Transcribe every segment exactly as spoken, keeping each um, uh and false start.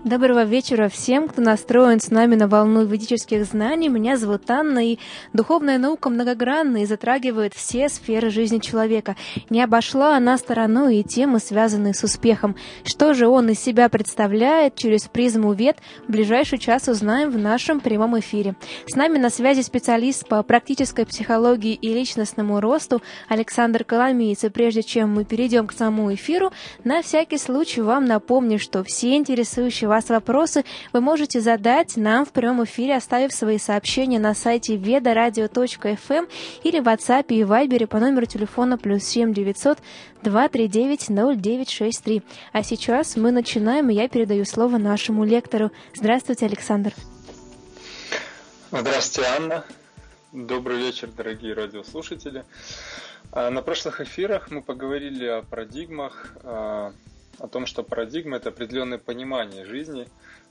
Доброго вечера всем, кто настроен с нами на волну ведических знаний. Меня зовут Анна, и духовная наука многогранна и затрагивает все сферы жизни человека. Не обошла она стороной и темы, связанные с успехом. Что же он из себя представляет через призму Вед, в ближайший час узнаем в нашем прямом эфире. С нами на связи специалист по практической психологии и личностному росту Александр Коломиец. И прежде чем мы перейдем к самому эфиру, на всякий случай вам напомню, что все интересующие вас вопросы вы можете задать нам в прямом эфире, оставив свои сообщения на сайте ведарадио точка эф эм или в WhatsApp и Viber по номеру телефона плюс семь девятьсот два три девять ноль девять шесть три. А сейчас мы начинаем, и я передаю слово нашему лектору. Здравствуйте, Александр. Здравствуйте, Анна. Добрый вечер, дорогие радиослушатели. На прошлых эфирах мы поговорили о парадигмах, о том, что парадигма – это определенное понимание жизни,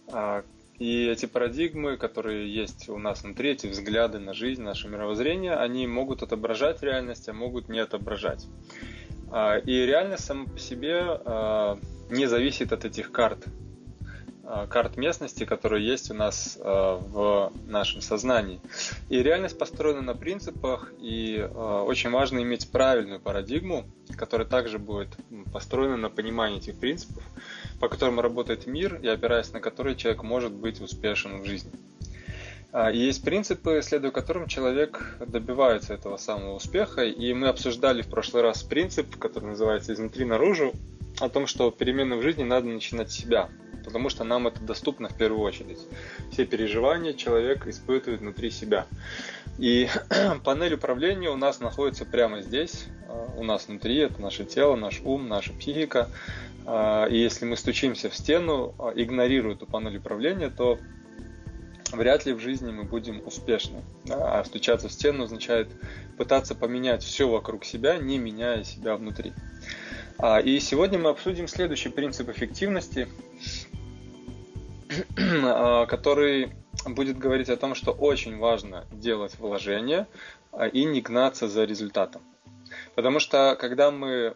и эти парадигмы, которые есть у нас внутри, эти взгляды на жизнь, наше мировоззрение, они могут отображать реальность, а могут не отображать. И реальность сама по себе не зависит от этих карт, карт местности, которые есть у нас в нашем сознании. И реальность построена на принципах, и очень важно иметь правильную парадигму, которая также будет построена на понимании этих принципов, по которым работает мир, и опираясь на которые человек может быть успешен в жизни. И есть принципы, следуя которым человек добивается этого самого успеха, и мы обсуждали в прошлый раз принцип, который называется «изнутри наружу», о том, что перемены в жизни надо начинать с себя, потому что нам это доступно в первую очередь. Все переживания человек испытывает внутри себя. И панель управления у нас находится прямо здесь, у нас внутри, это наше тело, наш ум, наша психика. И если мы стучимся в стену, игнорируя эту панель управления, то вряд ли в жизни мы будем успешны. А стучаться в стену означает пытаться поменять все вокруг себя, не меняя себя внутри. И сегодня мы обсудим следующий принцип эффективности, который будет говорить о том, что очень важно делать вложения и не гнаться за результатом. Потому что когда мы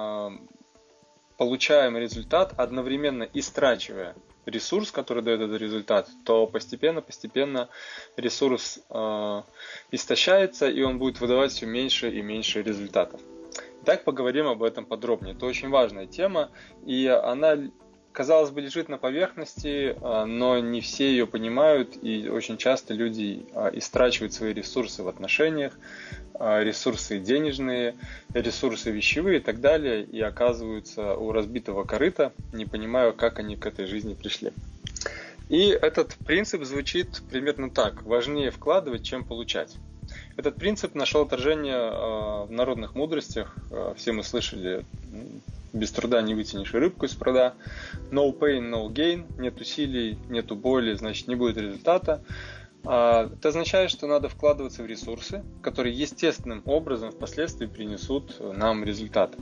получаем результат, одновременно истрачивая ресурс, который дает этот результат, то постепенно-постепенно ресурс истощается, и он будет выдавать все меньше и меньше результатов. Итак, поговорим об этом подробнее. Это очень важная тема, и она, казалось бы, лежит на поверхности, но не все ее понимают, и очень часто люди истрачивают свои ресурсы в отношениях, ресурсы денежные, ресурсы вещевые и так далее, и оказываются у разбитого корыта, не понимая, как они к этой жизни пришли. И этот принцип звучит примерно так: важнее вкладывать, чем получать. Этот принцип нашел отражение в народных мудростях. Все мы слышали: без труда не вытянешь рыбку из пруда. No pain, no gain. Нет усилий, нету боли, значит не будет результата. Это означает, что надо вкладываться в ресурсы, которые естественным образом впоследствии принесут нам результаты.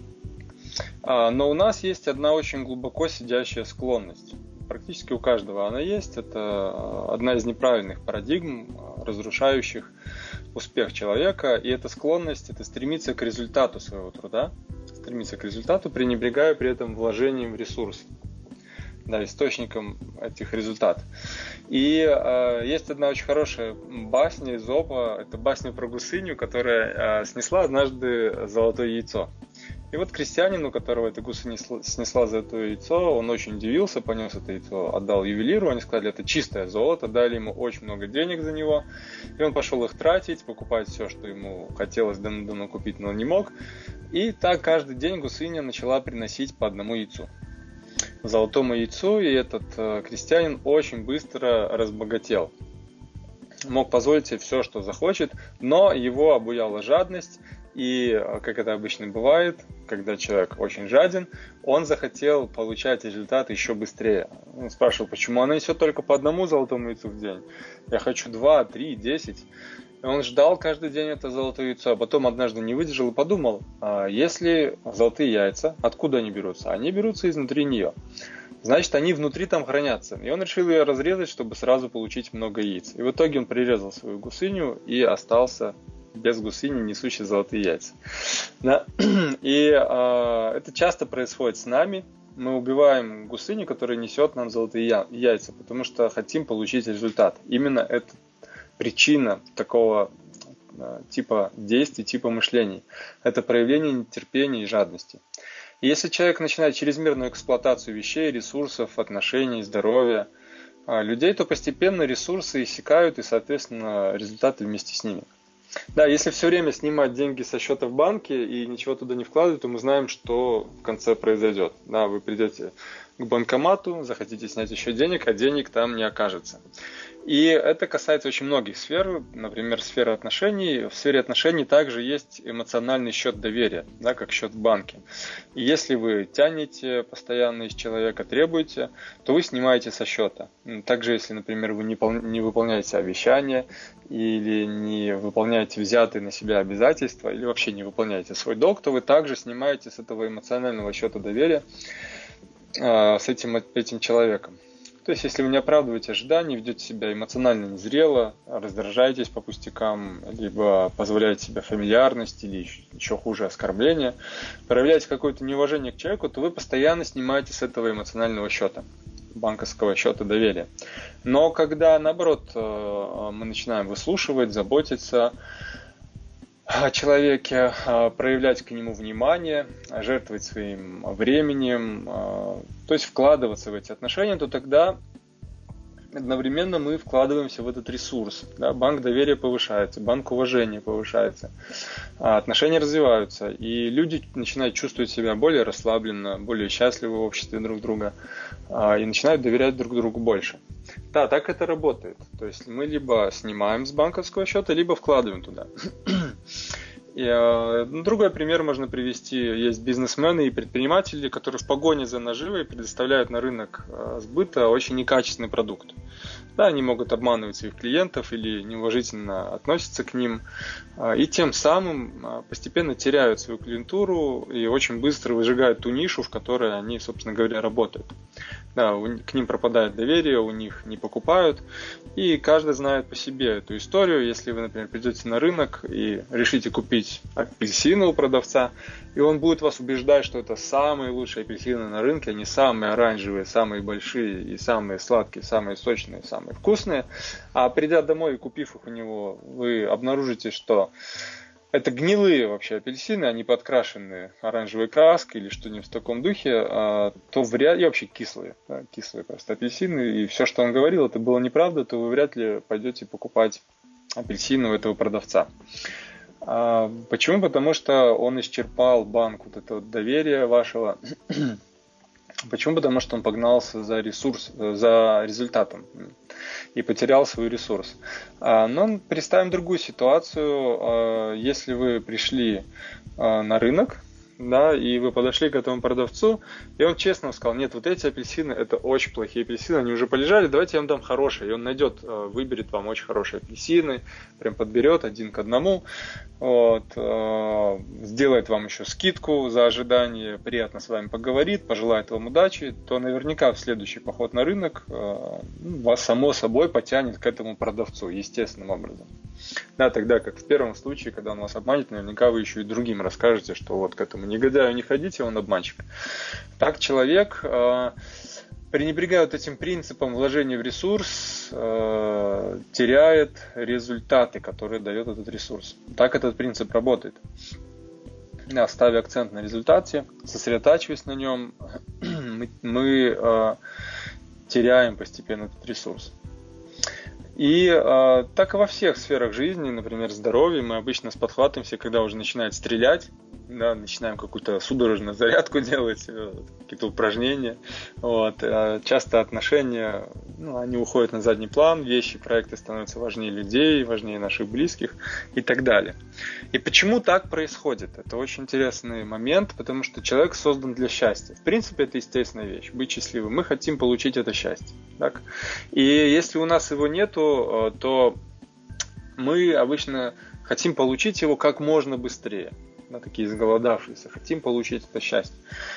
Но у нас есть одна очень глубоко сидящая склонность. Практически у каждого она есть. Это одна из неправильных парадигм, разрушающих успех человека. И эта склонность – это стремиться к результату своего труда, стремиться к результату, пренебрегая при этом вложением в ресурс, да, источником этих результатов. И э, есть одна очень хорошая басня Эзопа, это басня про гусыню, которая э, снесла однажды золотое яйцо. И вот крестьянин, у которого эта гуся снесла золотое яйцо, он очень удивился, понес это яйцо, отдал ювелиру, они сказали, это чистое золото, дали ему очень много денег за него, и он пошел их тратить, покупать все, что ему хотелось давно купить, но не мог. И так каждый день гусыня начала приносить по одному яйцу, золотому яйцу, и этот э, крестьянин очень быстро разбогател. Мог позволить себе все, что захочет, но его обуяла жадность, и, как это обычно бывает, когда человек очень жаден, он захотел получать результаты еще быстрее. Он спрашивал, почему она несет только по одному золотому яйцу в день? Я хочу два, три, десять. И он ждал каждый день это золотое яйцо, а потом однажды не выдержал и подумал, а если золотые яйца, откуда они берутся? Они берутся изнутри нее. Значит, они внутри там хранятся. И он решил ее разрезать, чтобы сразу получить много яиц. И в итоге он прирезал свою гусыню и остался без гусыни, несущей золотые яйца. Да? И э, это часто происходит с нами. мы убиваем гусыню, которая несет нам золотые яйца, потому что хотим получить результат. Именно это причина такого типа действий, типа мышлений. Это проявление нетерпения и жадности. И если человек начинает чрезмерную эксплуатацию вещей, ресурсов, отношений, здоровья, людей, то постепенно ресурсы иссякают и, соответственно, результаты вместе с ними. Да, если все время снимать деньги со счета в банке и ничего туда не вкладывать, то мы знаем, что в конце произойдет. Да, вы придете к банкомату, захотите снять еще денег, а денег там не окажется. И это касается очень многих сфер, например, сферы отношений. В сфере отношений также есть эмоциональный счет доверия, да, как счет в банке. И если вы тянете постоянно из человека, требуете, то вы снимаете со счета. Также, если, например, вы не, пол... не выполняете обещания или не выполняете взятые на себя обязательства, или вообще не выполняете свой долг, то вы также снимаете с этого эмоционального счета доверия э, с этим, этим человеком. То есть, если вы не оправдываете ожиданий, ведете себя эмоционально незрело, раздражаетесь по пустякам, либо позволяете себе фамильярность или еще хуже оскорбление, проявляете какое-то неуважение к человеку, то вы постоянно снимаете с этого эмоционального счета, банковского счета доверия. Но когда, наоборот, мы начинаем выслушивать, заботиться о человеке, проявлять к нему внимание, жертвовать своим временем, то есть вкладываться в эти отношения, то тогда одновременно мы вкладываемся в этот ресурс. Да? Банк доверия повышается, банк уважения повышается, отношения развиваются, и люди начинают чувствовать себя более расслабленно, более счастливы в обществе друг друга и начинают доверять друг другу больше. Да, так это работает. То есть мы либо снимаем с банковского счета, либо вкладываем туда. И, э, другой пример можно привести. Есть бизнесмены и предприниматели, которые в погоне за наживой предоставляют на рынок э, сбыта очень некачественный продукт. Да, они могут обманывать своих клиентов или неуважительно относятся к ним, э, и тем самым э, постепенно теряют свою клиентуру и очень быстро выжигают ту нишу, в которой они, собственно говоря, работают. Да, у, к ним пропадает доверие, у них не покупают, и каждый знает по себе эту историю. Если вы, например, придете на рынок и решите купить апельсины у продавца, и он будет вас убеждать, что это самые лучшие апельсины на рынке, они самые оранжевые, самые большие и самые сладкие, самые сочные, самые вкусные, а придя домой и купив их у него, вы обнаружите, что это гнилые вообще апельсины, они подкрашены оранжевой краской или что-нибудь в таком духе, то вряд ли, и вообще кислые, да, кислые просто апельсины, и все, что он говорил, это было неправда, то вы вряд ли пойдете покупать апельсины у этого продавца. Почему? Потому что он исчерпал банк вот этого доверия вашего. Почему? Потому что он погнался за ресурс, за результатом и потерял свой ресурс. Но представим другую ситуацию. Если вы пришли на рынок, да, и вы подошли к этому продавцу, и он честно сказал: нет, вот эти апельсины, это очень плохие апельсины, они уже полежали, давайте я вам дам хорошие. И он найдет, выберет вам очень хорошие апельсины, прям подберет один к одному, вот, сделает вам еще скидку за ожидание, приятно с вами поговорит, пожелает вам удачи, то наверняка в следующий поход на рынок вас само собой потянет к этому продавцу, естественным образом. Да, тогда как в первом случае, когда он вас обманет, наверняка вы еще и другим расскажете, что вот к этому негодяю не ходите, он обманщик. Так человек, э, пренебрегая вот этим принципом вложения в ресурс, э, теряет результаты, которые дает этот ресурс. Так этот принцип работает. Да, ставя акцент на результате, сосредотачиваясь на нем, мы, мы э, теряем постепенно этот ресурс. И э, так и во всех сферах жизни, например, здоровье, мы обычно спохватываемся, когда уже начинает стрелять, да, начинаем какую-то судорожную зарядку делать, какие-то упражнения. Вот. Часто отношения, ну, они уходят на задний план, вещи, проекты становятся важнее людей, важнее наших близких и так далее. И почему так происходит? Это очень интересный момент, потому что человек создан для счастья. В принципе, это естественная вещь, быть счастливым. Мы хотим получить это счастье. Так? И если у нас его нету, то мы обычно хотим получить его как можно быстрее. Да, такие изголодавшиеся, хотим получить это счастье.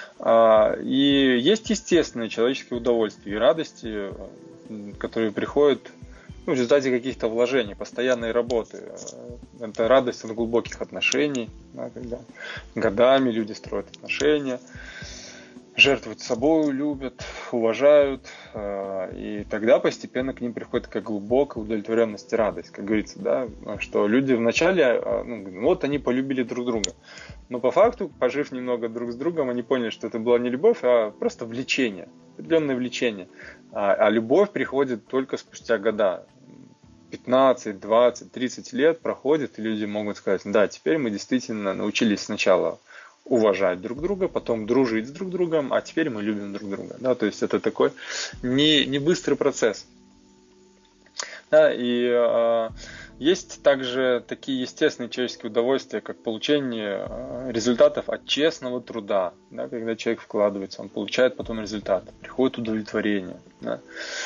И есть естественные человеческие удовольствия и радости, которые приходят, ну, в результате каких-то вложений, постоянной работы. Это радость от глубоких отношений, да, когда годами люди строят отношения. жертвуют собой, любят, уважают, и тогда постепенно к ним приходит такая глубокая удовлетворенность и радость, как говорится, да, что люди вначале, ну, вот они полюбили друг друга, но по факту, пожив немного друг с другом, они поняли, что это была не любовь, а просто влечение, определенное влечение, а, а любовь приходит только спустя года. пятнадцать, двадцать, тридцать лет проходит, и люди могут сказать, да, теперь мы действительно научились сначала уважать друг друга, потом дружить с друг другом, а теперь мы любим друг друга. Да? То есть это такой не, не быстрый процесс. Да, и э, есть также такие естественные человеческие удовольствия, как получение э, результатов от честного труда. Да? Когда человек вкладывается, он получает потом результат, приходит удовлетворение. Да?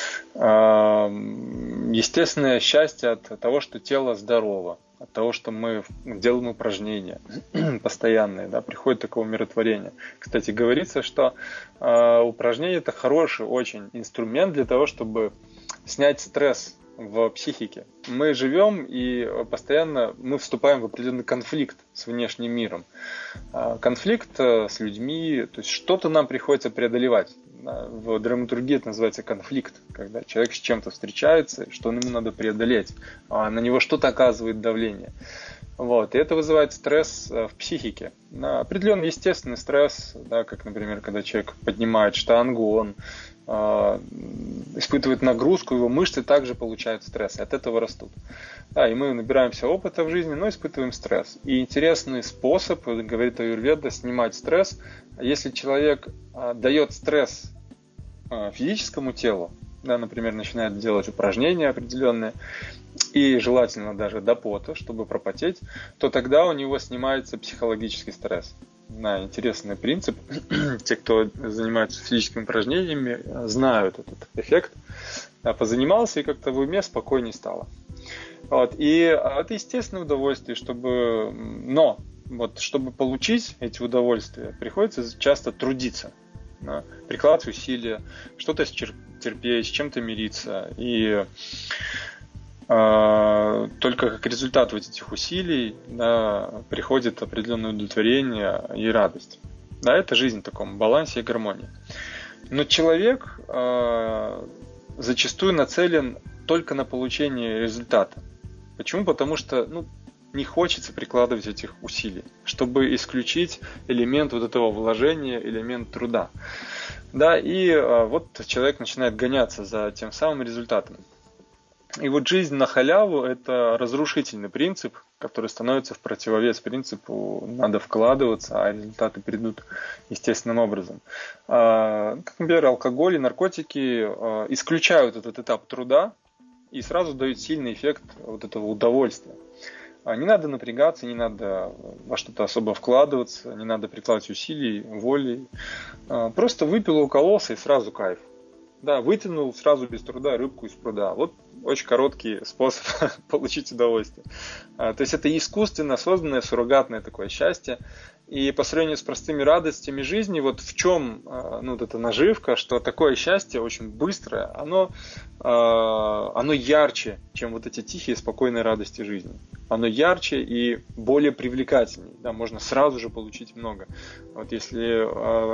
Э, естественное счастье от того, что тело здорово, от того, что мы делаем упражнения постоянные, да, приходит такое умиротворение. Кстати, говорится, что э, упражнение это хороший очень инструмент для того, чтобы снять стресс в психике. Мы живем и постоянно мы вступаем в определенный конфликт с внешним миром. Э, конфликт с людьми, то есть что-то нам приходится преодолевать. В драматургии это называется конфликт, когда человек с чем-то встречается, что ему надо преодолеть, а на него что-то оказывает давление. Вот. И это вызывает стресс в психике. Определенный естественный стресс, да, как, например, когда человек поднимает штангу, он э, испытывает нагрузку, его мышцы также получают стресс, и от этого растут. Да, и мы набираемся опыта в жизни, но испытываем стресс. И интересный способ, говорит аюрведа, снимать стресс. Если человек э, дает стресс э, физическому телу, да, например, начинает делать упражнения определенные, и желательно даже до пота, чтобы пропотеть, то тогда у него снимается психологический стресс. Да, интересный принцип. Те, кто занимается физическими упражнениями, знают этот эффект. Да, позанимался и как-то в уме спокойнее стало. Вот. И это естественное удовольствие, чтобы... но вот, чтобы получить эти удовольствия, приходится часто трудиться, да, прикладывать усилия, что-то терпеть, с чем-то мириться. И э, только как результат вот этих усилий, да, приходит определенное удовлетворение и радость. Да, это жизнь в таком балансе и гармонии. Но человек э, зачастую нацелен только на получение результата. Почему? Потому что ну, не хочется прикладывать этих усилий, чтобы исключить элемент вот этого вложения, элемент труда. Да, и а, вот человек начинает гоняться за тем самым результатом. И вот жизнь на халяву – это разрушительный принцип, который становится в противовес принципу «надо вкладываться, а результаты придут естественным образом». А, как, например, алкоголь и наркотики а, исключают этот этап труда и сразу дают сильный эффект вот этого удовольствия. Не надо напрягаться, не надо во что-то особо вкладываться, не надо прикладывать усилий, воли. Просто выпил, укололся и сразу кайф. Да, вытянул сразу без труда рыбку из пруда. Вот очень короткий способ получить удовольствие. То есть это искусственно созданное, суррогатное такое счастье. И по сравнению с простыми радостями жизни, вот в чем ну, вот эта наживка, что такое счастье очень быстрое, оно, оно ярче, чем вот эти тихие, спокойные радости жизни. Оно ярче и более привлекательнее. Да, можно сразу же получить много. Вот если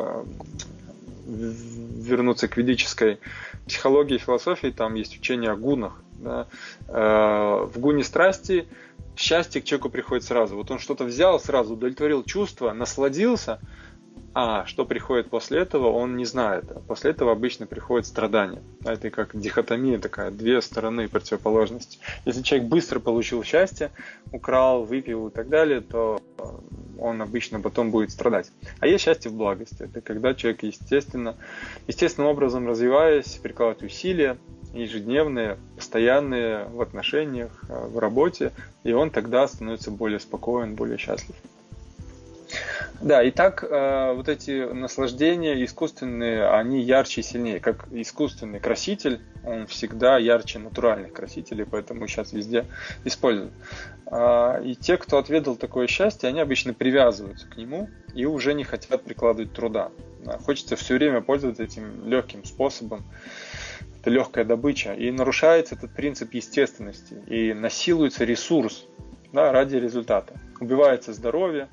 вернуться к ведической психологии и философии, там есть учение о гунах. Да. В гуне страсти счастье к человеку приходит сразу. Вот он что-то взял, сразу удовлетворил чувства, насладился, а что приходит после этого, он не знает. После этого обычно приходит страдание. Это как дихотомия такая, две стороны противоположности. Если человек быстро получил счастье, украл, выпил и так далее, то он обычно потом будет страдать. А есть счастье в благости. Это когда человек естественно, естественным образом развиваясь, прикладывает усилия, ежедневные, постоянные в отношениях, в работе, и он тогда становится более спокоен, более счастлив. Да, и так э, вот эти наслаждения искусственные, они ярче и сильнее. Как искусственный краситель, он всегда ярче натуральных красителей, поэтому сейчас везде используют. Э, и те, кто отведал такое счастье, они обычно привязываются к нему и уже не хотят прикладывать труда. Да, хочется все время пользоваться этим легким способом. Это легкая добыча. И нарушается этот принцип естественности. И насилуется ресурс, да, ради результата. Убивается здоровье,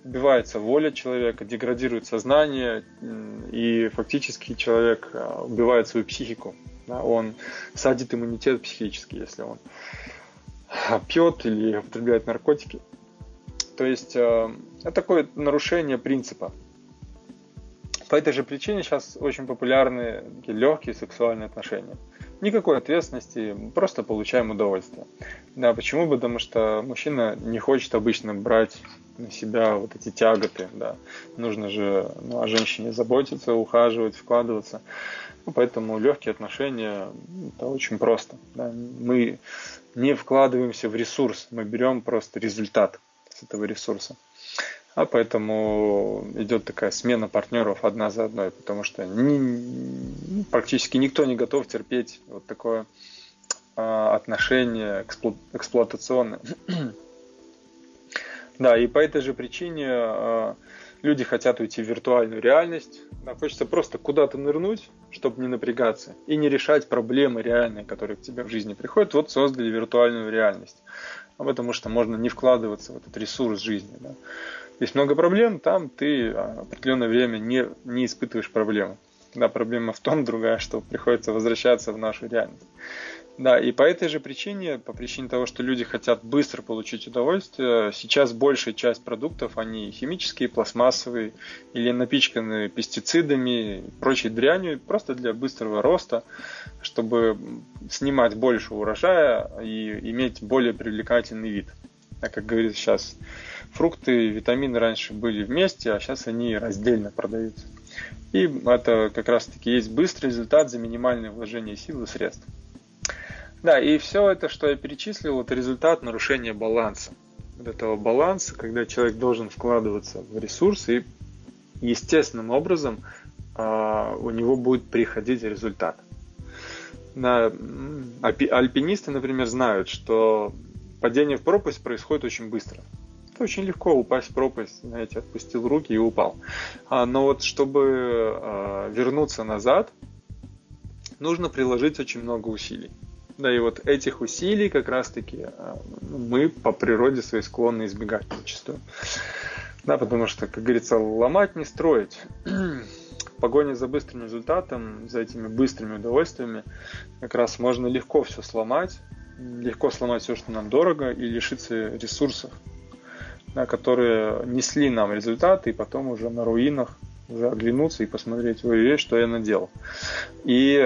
убивается воля человека, деградирует сознание, и фактически человек убивает свою психику. Да, он садит иммунитет психический, если он пьет или употребляет наркотики. То есть это такое нарушение принципа. По этой же причине сейчас очень популярны такие легкие сексуальные отношения. Никакой ответственности, просто получаем удовольствие. Да, почему? Потому что мужчина не хочет обычно брать на себя вот эти тяготы. Да. Нужно же ну, о женщине заботиться, ухаживать, вкладываться. Ну, поэтому легкие отношения – это очень просто. Да. Мы не вкладываемся в ресурс, мы берем просто результат с этого ресурса. А поэтому идет такая смена партнеров одна за одной, потому что ни, практически никто не готов терпеть вот такое а, отношение эксплу, эксплуатационное. Да, и по этой же причине а, люди хотят уйти в виртуальную реальность. Да, хочется просто куда-то нырнуть, чтобы не напрягаться, и не решать проблемы реальные, которые к тебе в жизни приходят. Вот создали виртуальную реальность. Потому что можно не вкладываться в этот ресурс жизни. Да. Есть много проблем, там ты определенное время не, не испытываешь проблемы. Да, проблема в том, другая, что приходится возвращаться в нашу реальность. Да, и по этой же причине, по причине того, что люди хотят быстро получить удовольствие, сейчас большая часть продуктов, они химические, пластмассовые или напичканы пестицидами и прочей дрянью, просто для быстрого роста, чтобы снимать больше урожая и иметь более привлекательный вид. А как говорится сейчас, фрукты и витамины раньше были вместе, а сейчас они раздельно продаются. И это как раз таки есть быстрый результат за минимальное вложение сил и средств. Да, и все это, что я перечислил, это результат нарушения баланса. Вот этого баланса, когда человек должен вкладываться в ресурсы, и естественным образом э, у него будет приходить результат. Да, альпинисты, например, знают, что падение в пропасть происходит очень быстро. Это очень легко упасть в пропасть, знаете, отпустил руки и упал. А, но вот чтобы э, вернуться назад, нужно приложить очень много усилий. Да, и вот этих усилий как раз-таки мы по природе своей склонны избегать зачастую. Да, потому что, как говорится, ломать не строить. Погоня за быстрым результатом, за этими быстрыми удовольствиями, как раз можно легко все сломать, легко сломать все, что нам дорого, и лишиться ресурсов, да, которые несли нам результаты, и потом уже на руинах уже оглянуться и посмотреть, ой, что я наделал. И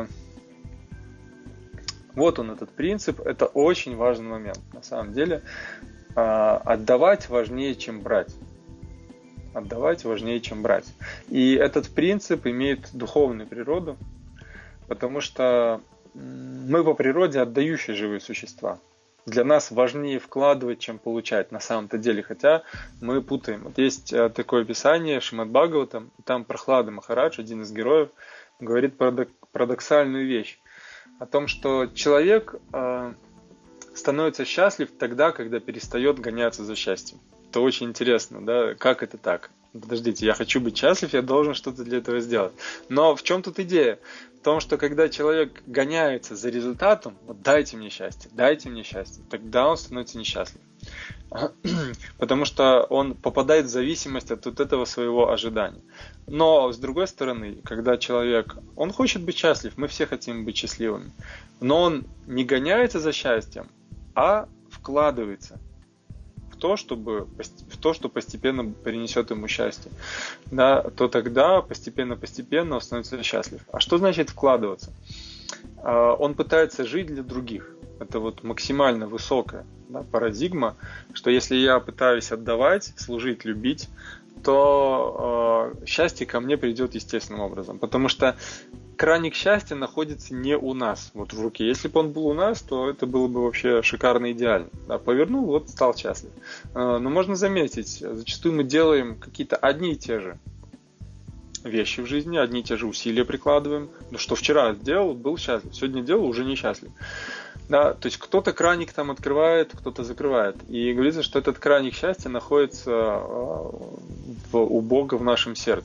вот он, этот принцип, это очень важный момент. На самом деле, отдавать важнее, чем брать. Отдавать важнее, чем брать. И этот принцип имеет духовную природу, потому что мы по природе отдающие живые существа. Для нас важнее вкладывать, чем получать на самом-то деле, хотя мы путаем. Вот есть такое описание Шримад Бхагаватам, там Прахлада Махарадж, один из героев, говорит парадоксальную вещь. О том, что человек э, становится счастлив тогда, когда перестает гоняться за счастьем. Это очень интересно, да? Как это так? Подождите, я хочу быть счастлив, я должен что-то для этого сделать. Но в чем тут идея? В том, что когда человек гоняется за результатом, вот дайте мне счастье, дайте мне счастье, тогда он становится несчастлив. Потому что он попадает в зависимость от вот этого своего ожидания. Но, с другой стороны, когда человек, он хочет быть счастлив, мы все хотим быть счастливыми, но он не гоняется за счастьем, а вкладывается в то, чтобы, в то, что постепенно принесет ему счастье, да, то тогда постепенно-постепенно он становится счастлив. А что значит вкладываться? Он пытается жить для других. Это вот максимально высокая, да, парадигма, что если я пытаюсь отдавать, служить, любить, то э, счастье ко мне придет естественным образом. Потому что краник счастья находится не у нас, вот в руке. Если бы он был у нас, то это было бы вообще шикарно, идеально. Да, повернул, вот стал счастлив. Э, но можно заметить, зачастую мы делаем какие-то одни и те же вещи в жизни, одни и те же усилия прикладываем. Ну, что вчера сделал, был счастлив, сегодня делал, уже несчастлив. Да, то есть кто-то краник там открывает, кто-то закрывает. И говорится, что этот краник счастья находится в, у Бога в нашем сердце.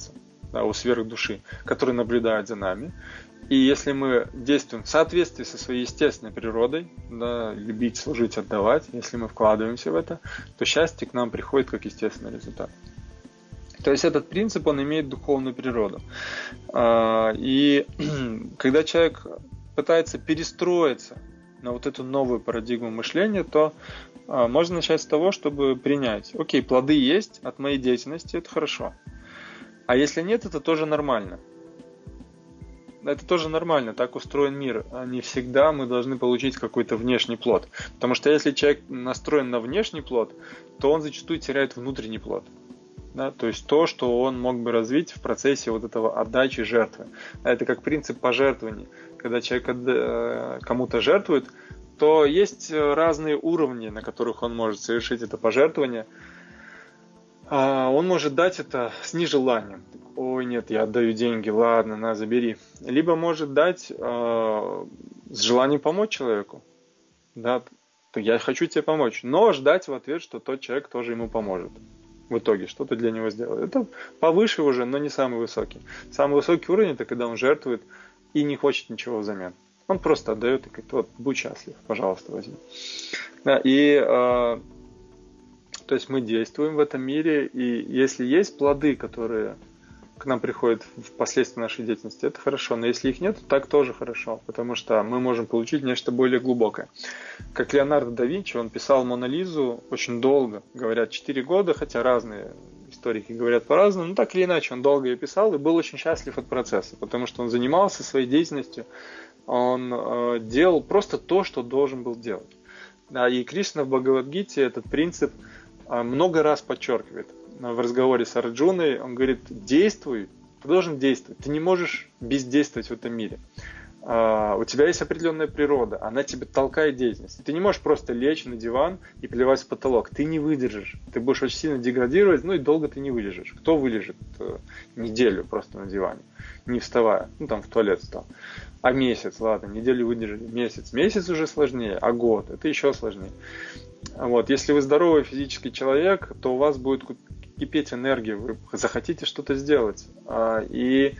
да, у сверхдуши, который наблюдает за нами. И если мы действуем в соответствии со своей естественной природой, да, любить, служить, отдавать, если мы вкладываемся в это, то счастье к нам приходит как естественный результат. То есть этот принцип, он имеет духовную природу. И когда человек пытается перестроиться на вот эту новую парадигму мышления, то можно начать с того, чтобы принять: окей, плоды есть от моей деятельности, это хорошо. А если нет, это тоже нормально. Это тоже нормально, так устроен мир. Не всегда мы должны получить какой-то внешний плод. Потому что если человек настроен на внешний плод, то он зачастую теряет внутренний плод. Да? То есть то, что он мог бы развить в процессе вот этого отдачи, жертвы. Это как принцип пожертвований. Когда человек кому-то жертвует, то есть разные уровни, на которых он может совершить это пожертвование. Он может дать это с нежеланием. Ой, нет, я отдаю деньги, ладно, на, забери. Либо может дать э, с желанием помочь человеку. Да, я хочу тебе помочь. Но ждать в ответ, что тот человек тоже ему поможет. В итоге что-то для него сделает. Это повыше уже, но не самый высокий. Самый высокий уровень — это когда он жертвует и не хочет ничего взамен. Он просто отдает и говорит: вот, будь счастлив, пожалуйста, возьми. Да, и... Э, То есть мы действуем в этом мире, и если есть плоды, которые к нам приходят впоследствии нашей деятельности, это хорошо. Но если их нет, то так тоже хорошо, потому что мы можем получить нечто более глубокое. Как Леонардо да Винчи, он писал Мону Лизу очень долго, говорят, четыре года, хотя разные историки говорят по-разному, но так или иначе он долго ее писал и был очень счастлив от процесса, потому что он занимался своей деятельностью, он э, делал просто то, что должен был делать. Да, и Кришна в Бхагавад-гите этот принцип много раз подчеркивает. В разговоре с Арджуной он говорит: действуй, ты должен действовать. Ты не можешь бездействовать в этом мире. У тебя есть определенная природа, она тебя толкает деятельность. Ты не можешь просто лечь на диван и плевать в потолок. Ты не выдержишь. Ты будешь очень сильно деградировать, ну и долго ты не вылежишь. Кто вылежит неделю просто на диване, не вставая? Ну там в туалет встал. А месяц, ладно, неделю выдержали. Месяц. Месяц уже сложнее, а год — это еще сложнее. Вот. Если вы здоровый физический человек, то у вас будет кипеть энергия, вы захотите что-то сделать. И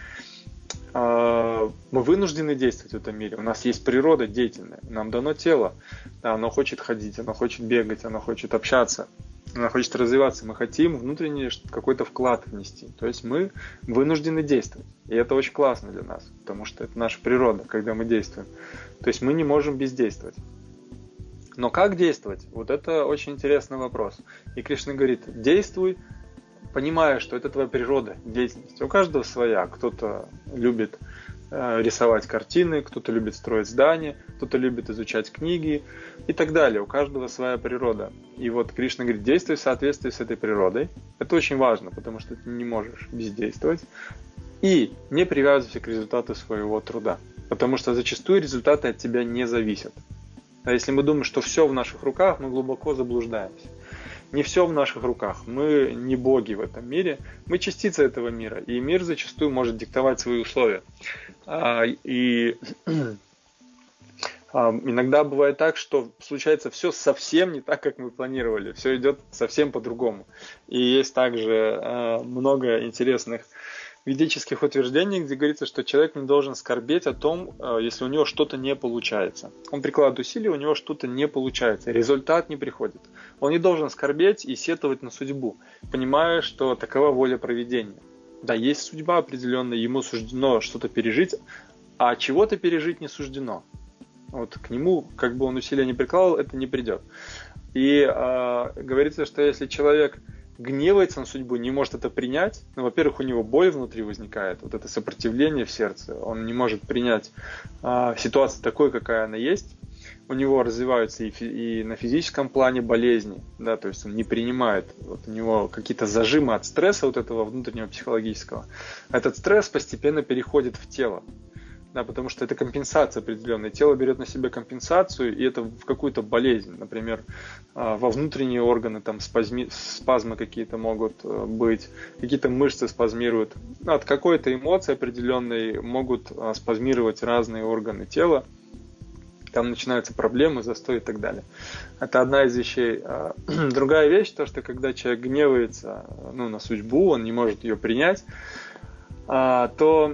мы вынуждены действовать в этом мире. У нас есть природа деятельная, нам дано тело. Оно хочет ходить, оно хочет бегать, оно хочет общаться, оно хочет развиваться. Мы хотим внутренний какой-то вклад внести. То есть мы вынуждены действовать. И это очень классно для нас, потому что это наша природа, когда мы действуем. То есть мы не можем бездействовать. Но как действовать? Вот это очень интересный вопрос. И Кришна говорит: действуй, понимая, что это твоя природа, деятельность. У каждого своя. Кто-то любит э, рисовать картины, кто-то любит строить здания, кто-то любит изучать книги и так далее. У каждого своя природа. И вот Кришна говорит: действуй в соответствии с этой природой. Это очень важно, потому что ты не можешь бездействовать. И не привязывайся к результату своего труда. Потому что зачастую результаты от тебя не зависят. А если мы думаем, что все в наших руках, мы глубоко заблуждаемся. Не все в наших руках. Мы не боги в этом мире. Мы частицы этого мира. И мир зачастую может диктовать свои условия. И иногда бывает так, что случается все совсем не так, как мы планировали. Все идет совсем по-другому. И есть также много интересных ведических утверждений, где говорится, что человек не должен скорбеть о том, если у него что-то не получается. Он прикладывает усилия, у него что-то не получается, результат не приходит. Он не должен скорбеть и сетовать на судьбу, понимая, что такова воля провидения. Да, есть судьба определенная, ему суждено что-то пережить, а чего-то пережить не суждено. Вот к нему, как бы он усилия не прикладывал, это не придет. И э, говорится, что если человек гневается на судьбу, не может это принять, ну, во-первых, у него боль внутри возникает, вот это сопротивление в сердце, он не может принять а, ситуацию такой, какая она есть, у него развиваются и, фи- и на физическом плане болезни, да, то есть он не принимает, вот у него какие-то зажимы от стресса вот этого внутреннего психологического, этот стресс постепенно переходит в тело. Да, потому что это компенсация определенная. Тело берет на себя компенсацию, и это в какую-то болезнь. Например, во внутренние органы там спазми, спазмы какие-то могут быть, какие-то мышцы спазмируют. От какой-то эмоции определенной могут спазмировать разные органы тела. Там начинаются проблемы, застой и так далее. Это одна из вещей. Другая вещь, то, что когда человек гневается, ну, на судьбу, он не может ее принять, то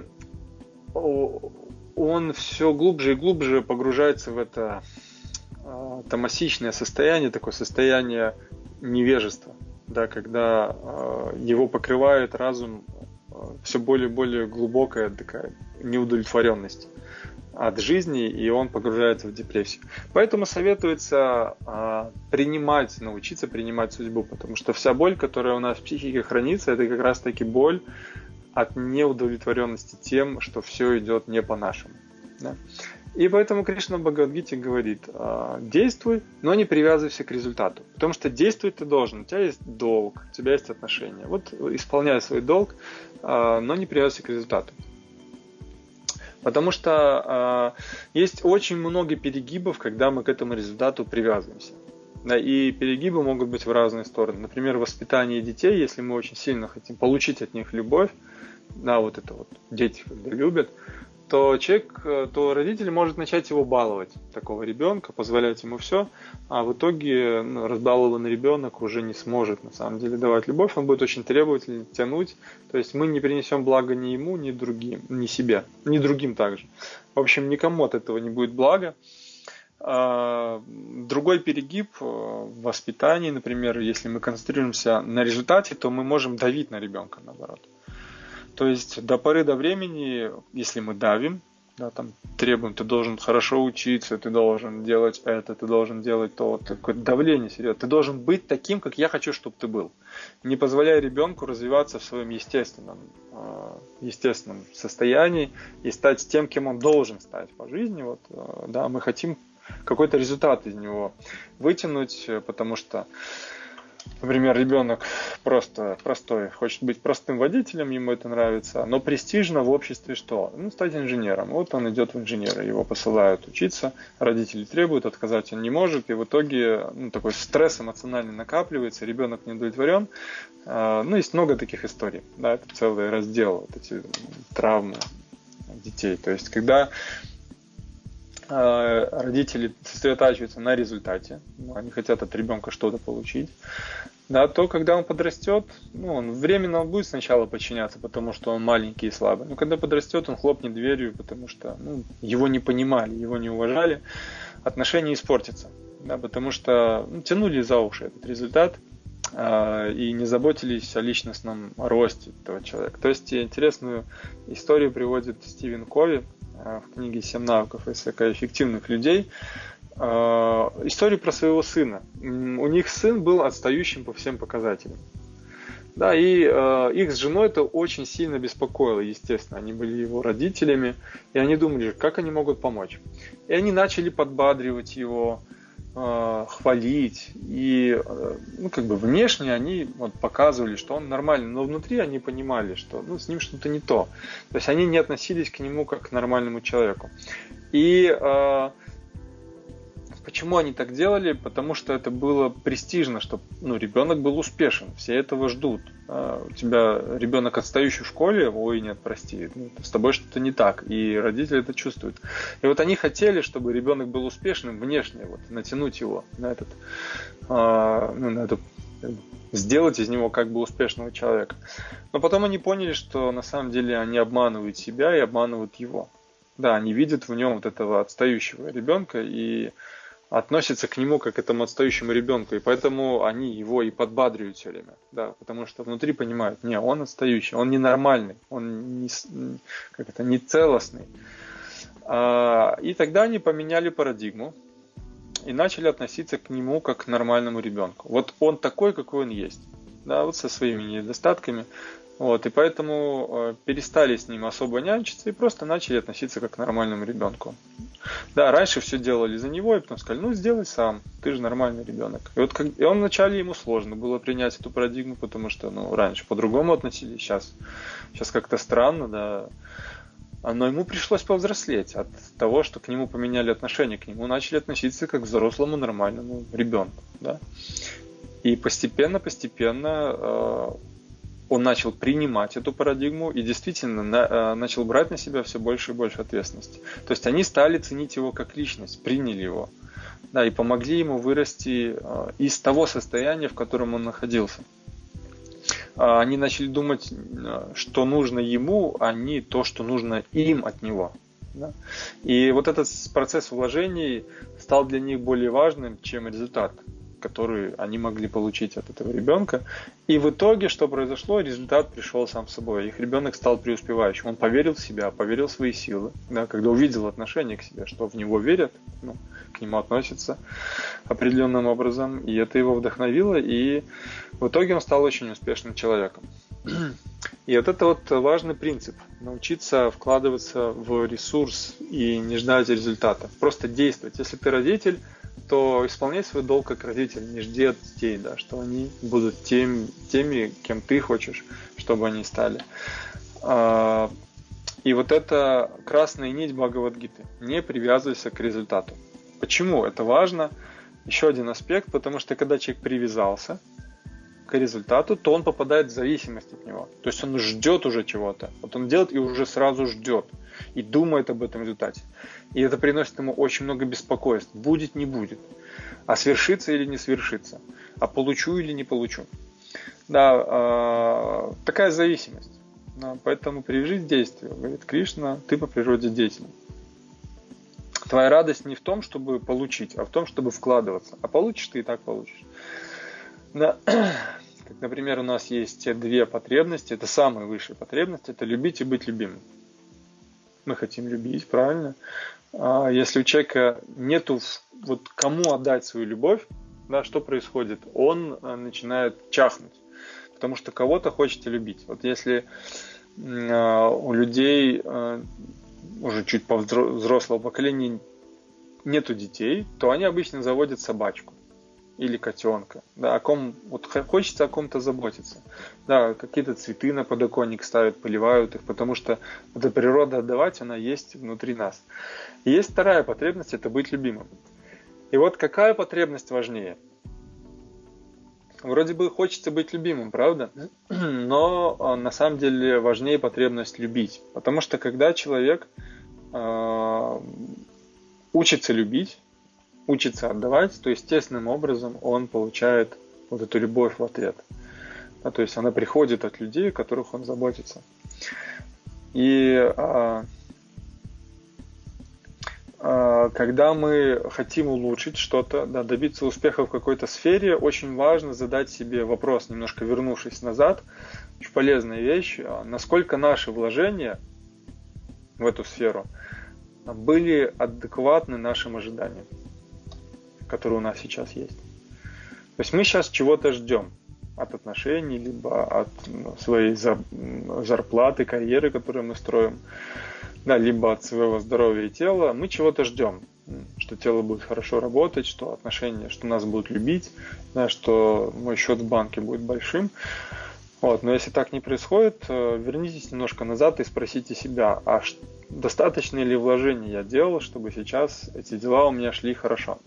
он все глубже и глубже погружается в это тамасичное состояние, такое состояние невежества, да, когда его покрывает разум все более и более глубокая такая неудовлетворенность от жизни, и он погружается в депрессию. Поэтому советуется а, принимать, научиться принимать судьбу, потому что вся боль, которая у нас в психике хранится, это как раз-таки боль от неудовлетворенности тем, что все идет не по-нашему. Да? И поэтому Кришна в Бхагавад-гите говорит: а, действуй, но не привязывайся к результату. Потому что действовать ты должен, у тебя есть долг, у тебя есть отношения. Вот исполняй свой долг, а, но не привязывайся к результату. Потому что э, есть очень много перегибов, когда мы к этому результату привязываемся. Да, и перегибы могут быть в разные стороны. Например, воспитание детей, если мы очень сильно хотим получить от них любовь, да, вот это вот дети когда любят, то человек, то родитель может начать его баловать, такого ребенка, позволять ему все, а в итоге ну, разбалованный ребенок уже не сможет на самом деле давать любовь, он будет очень требовательный, тянуть, то есть мы не принесем блага ни ему, ни другим, ни себе, ни другим также. В общем, никому от этого не будет блага. Другой перегиб в воспитании, например, если мы концентрируемся на результате, то мы можем давить на ребенка, наоборот. То есть до поры до времени, если мы давим, да, там, требуем, ты должен хорошо учиться, ты должен делать это, ты должен делать то, такое давление серьезное, ты должен быть таким, как я хочу, чтобы ты был. Не позволяя ребенку развиваться в своем естественном, естественном состоянии и стать тем, кем он должен стать по жизни. Вот, да, мы хотим какой-то результат из него вытянуть, потому что, например, ребенок просто простой, хочет быть простым водителем, ему это нравится, но престижно в обществе что? Ну, стать инженером. Вот он идет в инженеры, его посылают учиться, родители требуют, отказать он не может, и в итоге ну, такой стресс эмоциональный накапливается, ребенок не удовлетворен. Ну, есть много таких историй, да, это целый раздел, вот эти травмы детей. То есть, когда родители сосредотачиваются на результате, они хотят от ребенка что-то получить, да, то когда он подрастет, ну, он временно он будет сначала подчиняться, потому что он маленький и слабый, но когда подрастет, он хлопнет дверью, потому что ну, его не понимали, его не уважали, отношения испортятся, да, потому что ну, тянули за уши этот результат э, и не заботились о личностном росте этого человека. То есть интересную историю приводит Стивен Кови в книге «Семь навыков высокоэффективных людей», историю про своего сына. У них сын был отстающим по всем показателям. Да, и их с женой это очень сильно беспокоило, естественно. Они были его родителями, и они думали, как они могут помочь. И они начали подбадривать его, хвалить, и ну, как бы внешне они вот, показывали, что он нормальный, но внутри они понимали, что ну, с ним что-то не то. То есть они не относились к нему как к нормальному человеку. И э, почему они так делали? Потому что это было престижно, чтобы ну, ребенок был успешен, все этого ждут. У тебя ребенок отстающий в школе, ой, нет, прости, ну, с тобой что-то не так, и родители это чувствуют. И вот они хотели, чтобы ребенок был успешным внешне, вот, натянуть его на этот, а, ну, на эту, сделать из него как бы успешного человека. Но потом они поняли, что на самом деле они обманывают себя и обманывают его. Да, они видят в нем вот этого отстающего ребенка и относятся к нему как к этому отстающему ребенку, и поэтому они его и подбадривают все время, да, потому что внутри понимают, не, он отстающий, он ненормальный, он не, как это, не целостный. А, и тогда они поменяли парадигму и начали относиться к нему как к нормальному ребенку. Вот он такой, какой он есть, да, вот со своими недостатками. Вот, и поэтому э, перестали с ним особо нянчиться и просто начали относиться как к нормальному ребенку. Да, раньше все делали за него, и потом сказали, ну сделай сам, ты же нормальный ребенок. И вот как, и он вначале ему сложно было принять эту парадигму, потому что ну, раньше по-другому относились, сейчас, сейчас как-то странно, да. Но ему пришлось повзрослеть от того, что к нему поменяли отношение, к нему начали относиться как к взрослому нормальному ребенку. Да. И постепенно-постепенно э, он начал принимать эту парадигму и действительно на, начал брать на себя все больше и больше ответственности. То есть они стали ценить его как личность, приняли его, да, и помогли ему вырасти из того состояния, в котором он находился. они начали думать, что нужно ему, а не то, что нужно им от него. Да? И вот этот процесс вложений стал для них более важным, чем результат, который они могли получить от этого ребенка. И в итоге, что произошло, результат пришел сам собой. Их ребенок стал преуспевающим. Он поверил в себя, поверил в свои силы. Да, когда увидел отношение к себе, что в него верят, ну, к нему относятся определенным образом. И это его вдохновило. И в итоге он стал очень успешным человеком. И вот это вот важный принцип. Научиться вкладываться в ресурс и не ждать результата. Просто действовать. Если ты родитель, то исполняй свой долг как родитель. Не жди от детей, да, что они будут тем, теми, кем ты хочешь, чтобы они стали. И вот это красная нить Бхагавад-гиты. Не привязывайся к результату. Почему это важно? Еще один аспект, потому что когда человек привязался к результату, то он попадает в зависимость от него. То есть он ждет уже чего-то. Вот он делает и уже сразу ждет. И думает об этом результате. И это приносит ему очень много беспокойств. Будет, не будет. А свершится или не свершится. А получу или не получу. Да, э, такая зависимость. Да, поэтому привяжись к действию. Говорит Кришна, ты по природе деятель. Твоя радость не в том, чтобы получить, а в том, чтобы вкладываться. А получишь ты и так получишь. Да. Как, например, у нас есть две потребности. Это самая высшая потребность. Это любить и быть любимым. Мы хотим любить, правильно? А если у человека нету вот кому отдать свою любовь, да, что происходит? Он начинает чахнуть. Потому что кого-то хочется любить. Вот если у людей уже чуть повзрослого поколения нету детей, то они обычно заводят собачку или котенка. Да, о ком вот хочется о ком-то заботиться. Да, какие-то цветы на подоконник ставят, поливают их, потому что эта природа отдавать, она есть внутри нас. И есть вторая потребность, это быть любимым. И вот какая потребность важнее? Вроде бы хочется быть любимым, правда? Но на самом деле важнее потребность любить. Потому что когда человек э, учится любить, учится отдавать, то естественным образом он получает вот эту любовь в ответ. Да, то есть она приходит от людей, о которых он заботится. И а, а, когда мы хотим улучшить что-то, да, добиться успеха в какой-то сфере, очень важно задать себе вопрос, немножко вернувшись назад, очень полезная вещь, насколько наши вложения в эту сферу были адекватны нашим ожиданиям, которые у нас сейчас есть. То есть мы сейчас чего-то ждем от отношений, либо от своей зарплаты, карьеры, которую мы строим, да, либо от своего здоровья и тела. Мы чего-то ждем, что тело будет хорошо работать, что отношения, что нас будут любить, да, что мой счет в банке будет большим. Вот. Но если так не происходит, вернитесь немножко назад и спросите себя, а достаточно ли вложений я делал, чтобы сейчас эти дела у меня шли хорошо.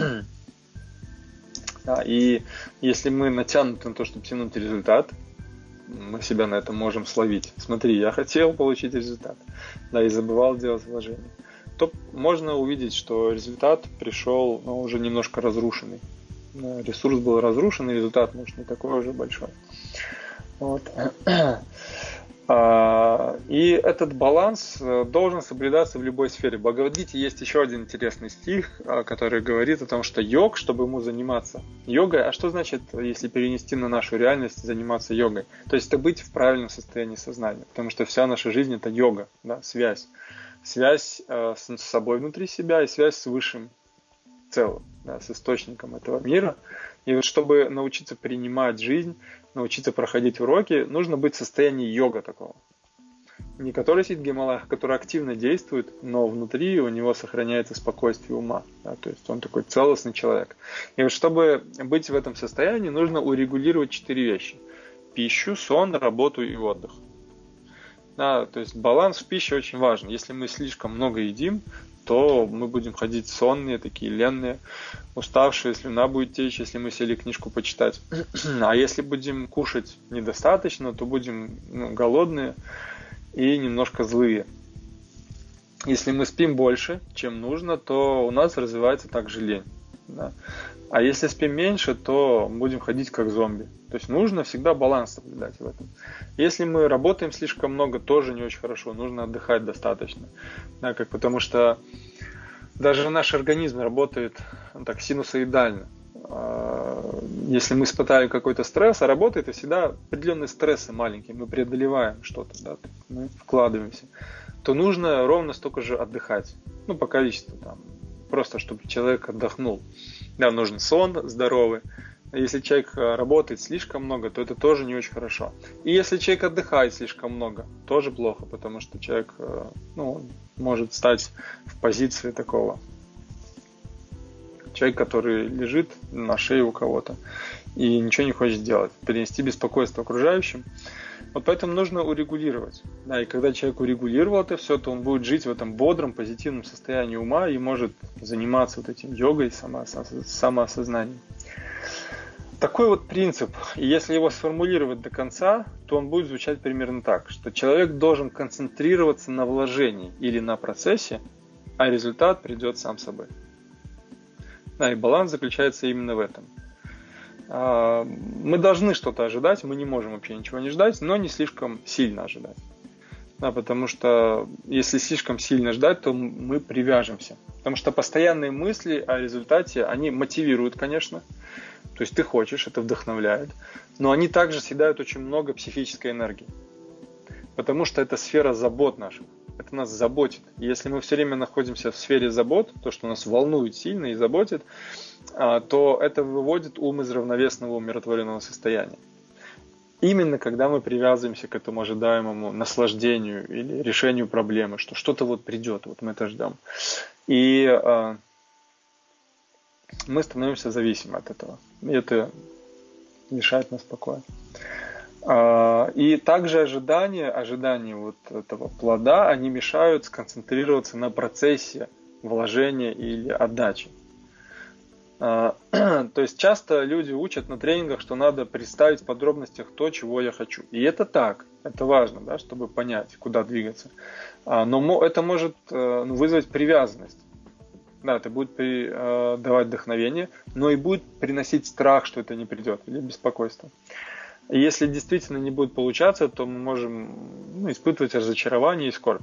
Да, и если мы натянуты на то, чтобы тянуть результат, мы себя на этом можем словить. Смотри, я хотел получить результат, да, и забывал делать вложения. То можно увидеть, что результат пришел, ну, уже немножко разрушенный. Ресурс был разрушен, и результат, может, не такой уже большой. Вот. И этот баланс должен соблюдаться в любой сфере. В Бхагавад-гите есть еще один интересный стих, который говорит о том, что йог, чтобы ему заниматься йогой, а что значит, если перенести на нашу реальность, заниматься йогой? То есть это быть в правильном состоянии сознания, потому что вся наша жизнь это йога, да, связь. Связь с собой внутри себя и связь с высшим целым, да, с источником этого мира. И вот чтобы научиться принимать жизнь, научиться проходить уроки, нужно быть в состоянии йога такого. Не который сидит в Гималаях, а который активно действует, но внутри у него сохраняется спокойствие ума. Да, то есть он такой целостный человек. И вот чтобы быть в этом состоянии, нужно урегулировать четыре вещи. Пищу, сон, работу и отдых. Да, то есть баланс в пище очень важен. Если мы слишком много едим, то мы будем ходить сонные, такие ленные, уставшие, слюна будет течь, если мы сели книжку почитать. А если будем кушать недостаточно, то будем, ну, голодные и немножко злые. Если мы спим больше, чем нужно, то у нас развивается также лень. Да. А если спим меньше, то будем ходить как зомби. То есть нужно всегда баланс соблюдать в этом. Если мы работаем слишком много, тоже не очень хорошо. Нужно отдыхать достаточно. Да, как, потому что даже наш организм работает ну, так синусоидально. Если мы испытали какой-то стресс, а работает, это всегда определенные стрессы маленькие. Мы преодолеваем что-то, да, мы вкладываемся. То нужно ровно столько же отдыхать. Ну, по количеству там. Просто чтобы человек отдохнул. Да, нужен сон здоровый. Если человек работает слишком много, то это тоже не очень хорошо. И если человек отдыхает слишком много, тоже плохо, потому что человек ну, может стать в позиции такого человека, который лежит на шее у кого-то и ничего не хочет делать, перенести беспокойство окружающим. Вот поэтому нужно урегулировать. Да, и когда человек урегулировал это все, то он будет жить в этом бодром, позитивном состоянии ума и может заниматься вот этим йогой, самоосознанием. Такой вот принцип. И если его сформулировать до конца, то он будет звучать примерно так, что человек должен концентрироваться на вложении или на процессе, а результат придет сам собой. Да, и баланс заключается именно в этом. Мы должны что-то ожидать, мы не можем вообще ничего не ждать, но не слишком сильно ожидать. Да, потому что если слишком сильно ждать, то мы привяжемся. Потому что постоянные мысли о результате, они мотивируют, конечно. То есть ты хочешь, это вдохновляет. Но они также съедают очень много психической энергии. Потому что это сфера забот наших. Это нас заботит. И если мы все время находимся в сфере забот, то, что нас волнует сильно и заботит, то это выводит ум из равновесного умиротворенного состояния. Именно когда мы привязываемся к этому ожидаемому наслаждению или решению проблемы, что что-то вот придет, вот мы это ждем. И э, мы становимся зависимы от этого. И это мешает нам спокойно. Э, и также ожидания, ожидания вот этого плода, они мешают сконцентрироваться на процессе вложения или отдачи. То есть часто люди учат на тренингах, что надо представить в подробностях то, чего я хочу. И это так, это важно, да, чтобы понять, куда двигаться. Но это может вызвать привязанность. Да, это будет давать вдохновение, но и будет приносить страх, что это не придет, или беспокойство. И если действительно не будет получаться, то мы можем ну, испытывать разочарование и скорбь.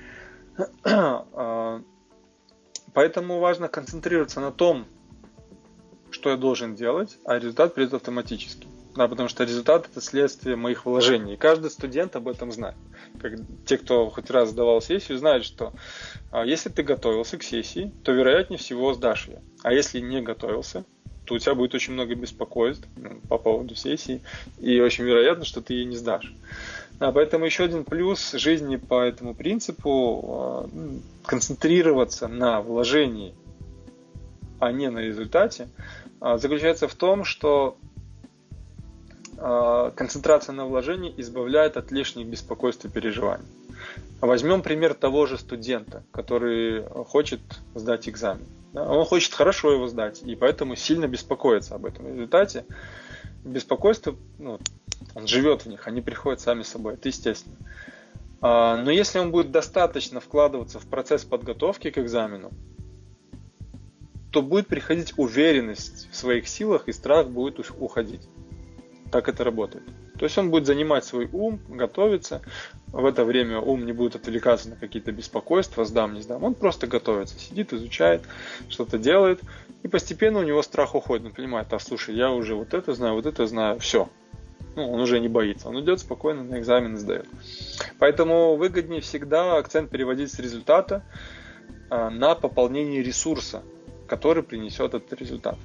Поэтому важно концентрироваться на том, что я должен делать, а результат придет автоматически. Да, потому что результат – это следствие моих вложений. И каждый студент об этом знает. Как те, кто хоть раз сдавал сессию, знают, что а, если ты готовился к сессии, то вероятнее всего сдашь ее. А если не готовился, то у тебя будет очень много беспокойств ну, по поводу сессии, и очень вероятно, что ты ее не сдашь. Да, поэтому еще один плюс жизни по этому принципу а, концентрироваться на вложении, а не на результате, заключается в том, что концентрация на вложении избавляет от лишних беспокойств и переживаний. Возьмем пример того же студента, который хочет сдать экзамен. Он хочет хорошо его сдать, и поэтому сильно беспокоится об этом результате. Беспокойство, ну, он живет в них, они приходят сами собой, это естественно. Но если он будет достаточно вкладываться в процесс подготовки к экзамену, то будет приходить уверенность в своих силах, и страх будет уходить. Так это работает. То есть он будет занимать свой ум, готовиться. В это время ум не будет отвлекаться на какие-то беспокойства, сдам, не сдам. Он просто готовится, сидит, изучает, что-то делает. И постепенно у него страх уходит. Он понимает, а слушай, я уже вот это знаю, вот это знаю, все. Ну, он уже не боится. Он идет спокойно на экзамен и сдает. Поэтому выгоднее всегда акцент переводить с результата на пополнение ресурса, который принесет этот результат.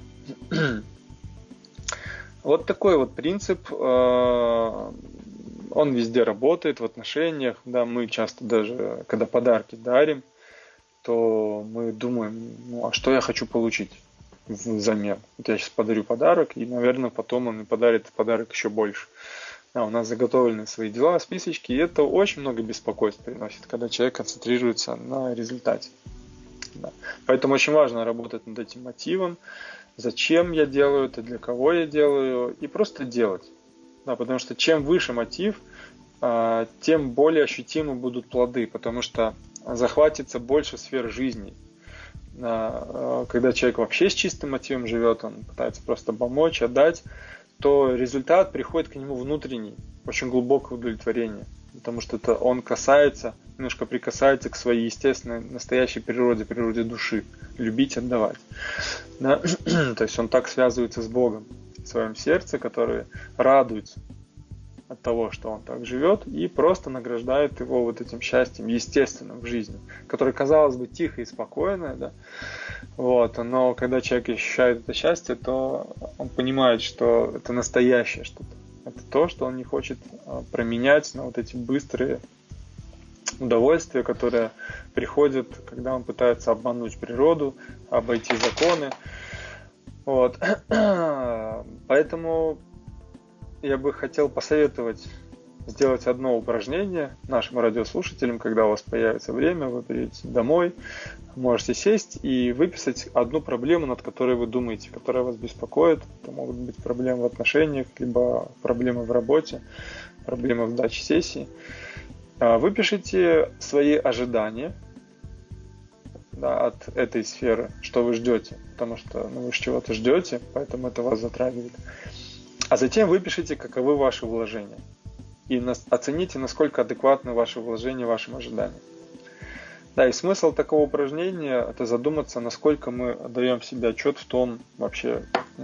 Вот такой вот принцип, он везде работает, в отношениях. Да, мы часто даже, когда подарки дарим, то мы думаем, ну а что я хочу получить взамен? Вот я сейчас подарю подарок, и, наверное, потом он мне подарит подарок еще больше. Да, у нас заготовлены свои дела, списочки, и это очень много беспокойств приносит, когда человек концентрируется на результате. Да. Поэтому очень важно работать над этим мотивом, зачем я делаю это, для кого я делаю, и просто делать. Да, потому что чем выше мотив, тем более ощутимы будут плоды, потому что захватится больше сфер жизни. когда человек вообще с чистым мотивом живет, он пытается просто помочь, отдать, то результат приходит к нему внутренний, очень глубокое удовлетворение, потому что это он касается, немножко прикасается к своей естественной, настоящей природе, природе души, любить, отдавать. Да? То есть он так связывается с Богом в своем сердце, который радуется от того, что он так живет, и просто награждает его вот этим счастьем естественным в жизни, которое, казалось бы, тихое и спокойное, да? Вот, но когда человек ощущает это счастье, то он понимает, что это настоящее что-то. Это то, что он не хочет променять на вот эти быстрые удовольствия, которые приходят, когда он пытается обмануть природу, обойти законы. Вот. Поэтому я бы хотел посоветовать сделать одно упражнение нашим радиослушателям, когда у вас появится время, вы придете домой, можете сесть и выписать одну проблему, над которой вы думаете, которая вас беспокоит. Это могут быть проблемы в отношениях, либо проблемы в работе, проблемы в даче сессии. Выпишите свои ожидания, да, от этой сферы, что вы ждете, потому что ну, вы чего-то ждете, поэтому это вас затрагивает. А затем выпишите, каковы ваши вложения. И оцените, насколько адекватны ваши вложения вашим ожиданиям. Да, и смысл такого упражнения – это задуматься, насколько мы отдаем себе отчет в том, вообще,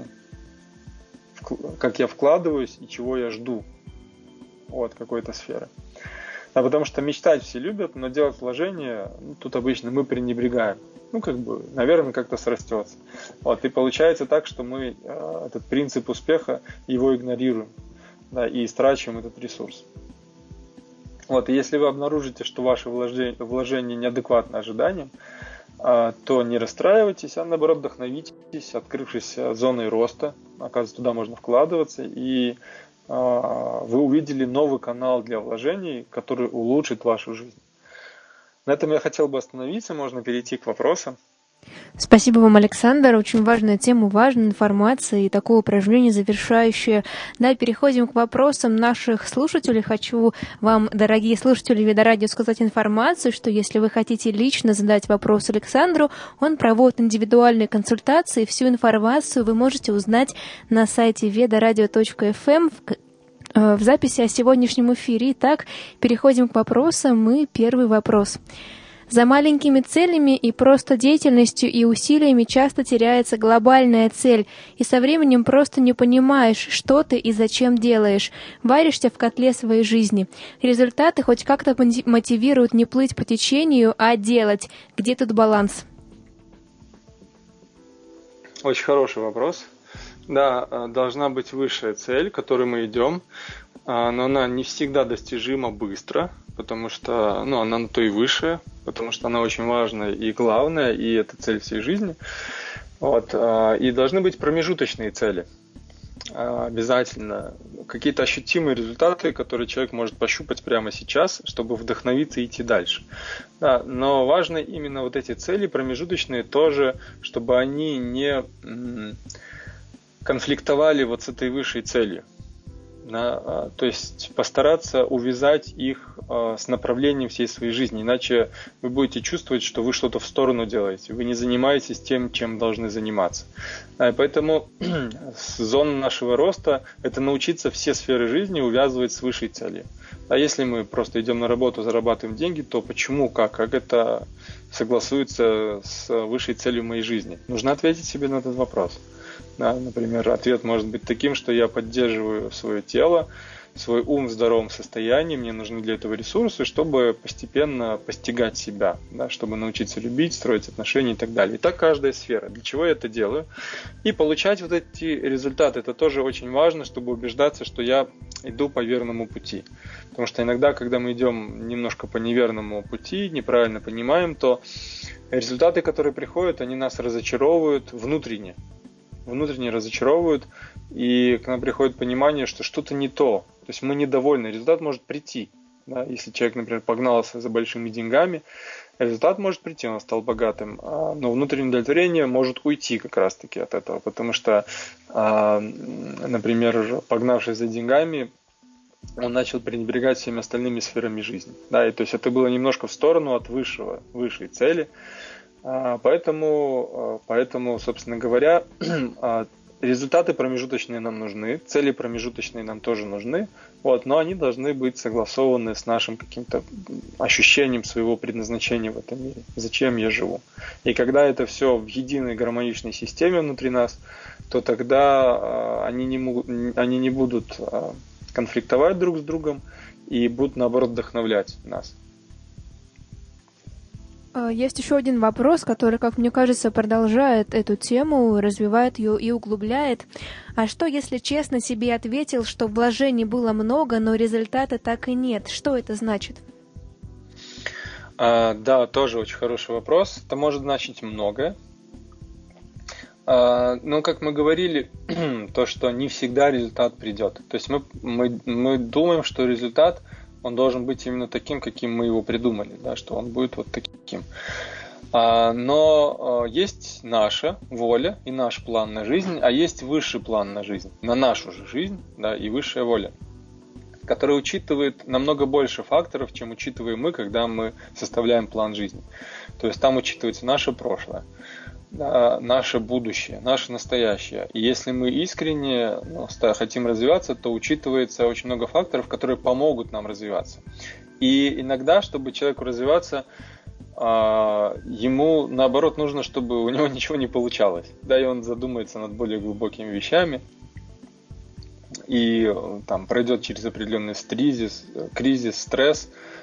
как я вкладываюсь и чего я жду от какой-то сферы. Да, потому что мечтать все любят, но делать вложения, ну, тут обычно мы пренебрегаем. Ну, как бы, наверное, как-то срастется. Вот, и получается так, что мы э, этот принцип успеха, его игнорируем, да, и истрачиваем этот ресурс. Вот, и если вы обнаружите, что ваши вложения, вложения неадекватны ожиданиям, э, то не расстраивайтесь, а наоборот вдохновитесь, открывшись зоной роста. Оказывается, туда можно вкладываться, и э, вы увидели новый канал для вложений, который улучшит вашу жизнь. На этом я хотел бы остановиться, можно перейти к вопросам. Спасибо вам, Александр. Очень важная тема, важная информация и такое упражнение завершающее. Да, переходим к вопросам наших слушателей. Хочу вам, дорогие слушатели Видорадио, сказать информацию, что если вы хотите лично задать вопрос Александру, он проводит индивидуальные консультации. Всю информацию вы можете узнать на сайте ведорадио точка эф эм в записи о сегодняшнем эфире. Итак, переходим к вопросам. И первый вопрос. За маленькими целями и просто деятельностью и усилиями часто теряется глобальная цель, и со временем просто не понимаешь, что ты и зачем делаешь. Варишься в котле своей жизни. Результаты хоть как-то мотивируют не плыть по течению, а делать. Где тут баланс? Очень хороший вопрос. Да, должна быть высшая цель, к которой мы идем, но она не всегда достижима быстро, потому что ну, она на то и высшая, потому что она очень важная и главная, и это цель всей жизни. Вот. И должны быть промежуточные цели. Обязательно какие-то ощутимые результаты, которые человек может пощупать прямо сейчас, чтобы вдохновиться и идти дальше. Да, но важно именно вот эти цели промежуточные тоже, чтобы они не конфликтовали вот с этой высшей целью. Да, то есть постараться увязать их с направлением всей своей жизни, иначе вы будете чувствовать, что вы что-то в сторону делаете, вы не занимаетесь тем, чем должны заниматься. Да, поэтому зона нашего роста – это научиться все сферы жизни увязывать с высшей целью. А если мы просто идем на работу, зарабатываем деньги, то почему, как, как это согласуется с высшей целью моей жизни? Нужно ответить себе на этот вопрос. Да, например, ответ может быть таким, что я поддерживаю свое тело, свой ум в здоровом состоянии, мне нужны для этого ресурсы, чтобы постепенно постигать себя, да, чтобы научиться любить, строить отношения и так далее. И так каждая сфера. Для чего я это делаю? И получать вот эти результаты. Это тоже очень важно, чтобы убеждаться, что я иду по верному пути. Потому что иногда, когда мы идем немножко по неверному пути, неправильно понимаем, то результаты, которые приходят, они нас разочаровывают внутренне. внутренне разочаровывают, и к нам приходит понимание, что что-то не то. То есть мы недовольны, результат может прийти. Да? Если человек, например, погнался за большими деньгами, результат может прийти, он стал богатым, но внутреннее удовлетворение может уйти как раз-таки от этого, потому что, например, погнавшись за деньгами, он начал пренебрегать всеми остальными сферами жизни. Да? И, то есть это было немножко в сторону от высшего, высшей цели. Поэтому, поэтому, собственно говоря, результаты промежуточные нам нужны, цели промежуточные нам тоже нужны, вот, но они должны быть согласованы с нашим каким-то ощущением своего предназначения в этом мире, зачем я живу. И когда это все в единой гармоничной системе внутри нас, то тогда они не, они не будут конфликтовать друг с другом и будут, наоборот, вдохновлять нас. Есть еще один вопрос, который, как мне кажется, продолжает эту тему, развивает ее и углубляет. А что, если честно себе ответил, что вложений было много, но результата так и нет? Что это значит? А, да, тоже очень хороший вопрос. Это может значить многое. А, но, как мы говорили, то, что не всегда результат придет. То есть мы, мы, мы думаем, что результат... он должен быть именно таким, каким мы его придумали, да, что он будет вот таким. Но есть наша воля и наш план на жизнь, а есть высший план на жизнь, на нашу же жизнь, да, и высшая воля, которая учитывает намного больше факторов, чем учитываем мы, когда мы составляем план жизни. То есть там учитывается наше прошлое, наше будущее, наше настоящее. И если мы искренне ну, хотим развиваться, то учитывается очень много факторов, которые помогут нам развиваться. И иногда, чтобы человеку развиваться, ему наоборот нужно, чтобы у него ничего не получалось. Да, и он задумается над более глубокими вещами и там пройдет через определенный кризис, кризис, стресс.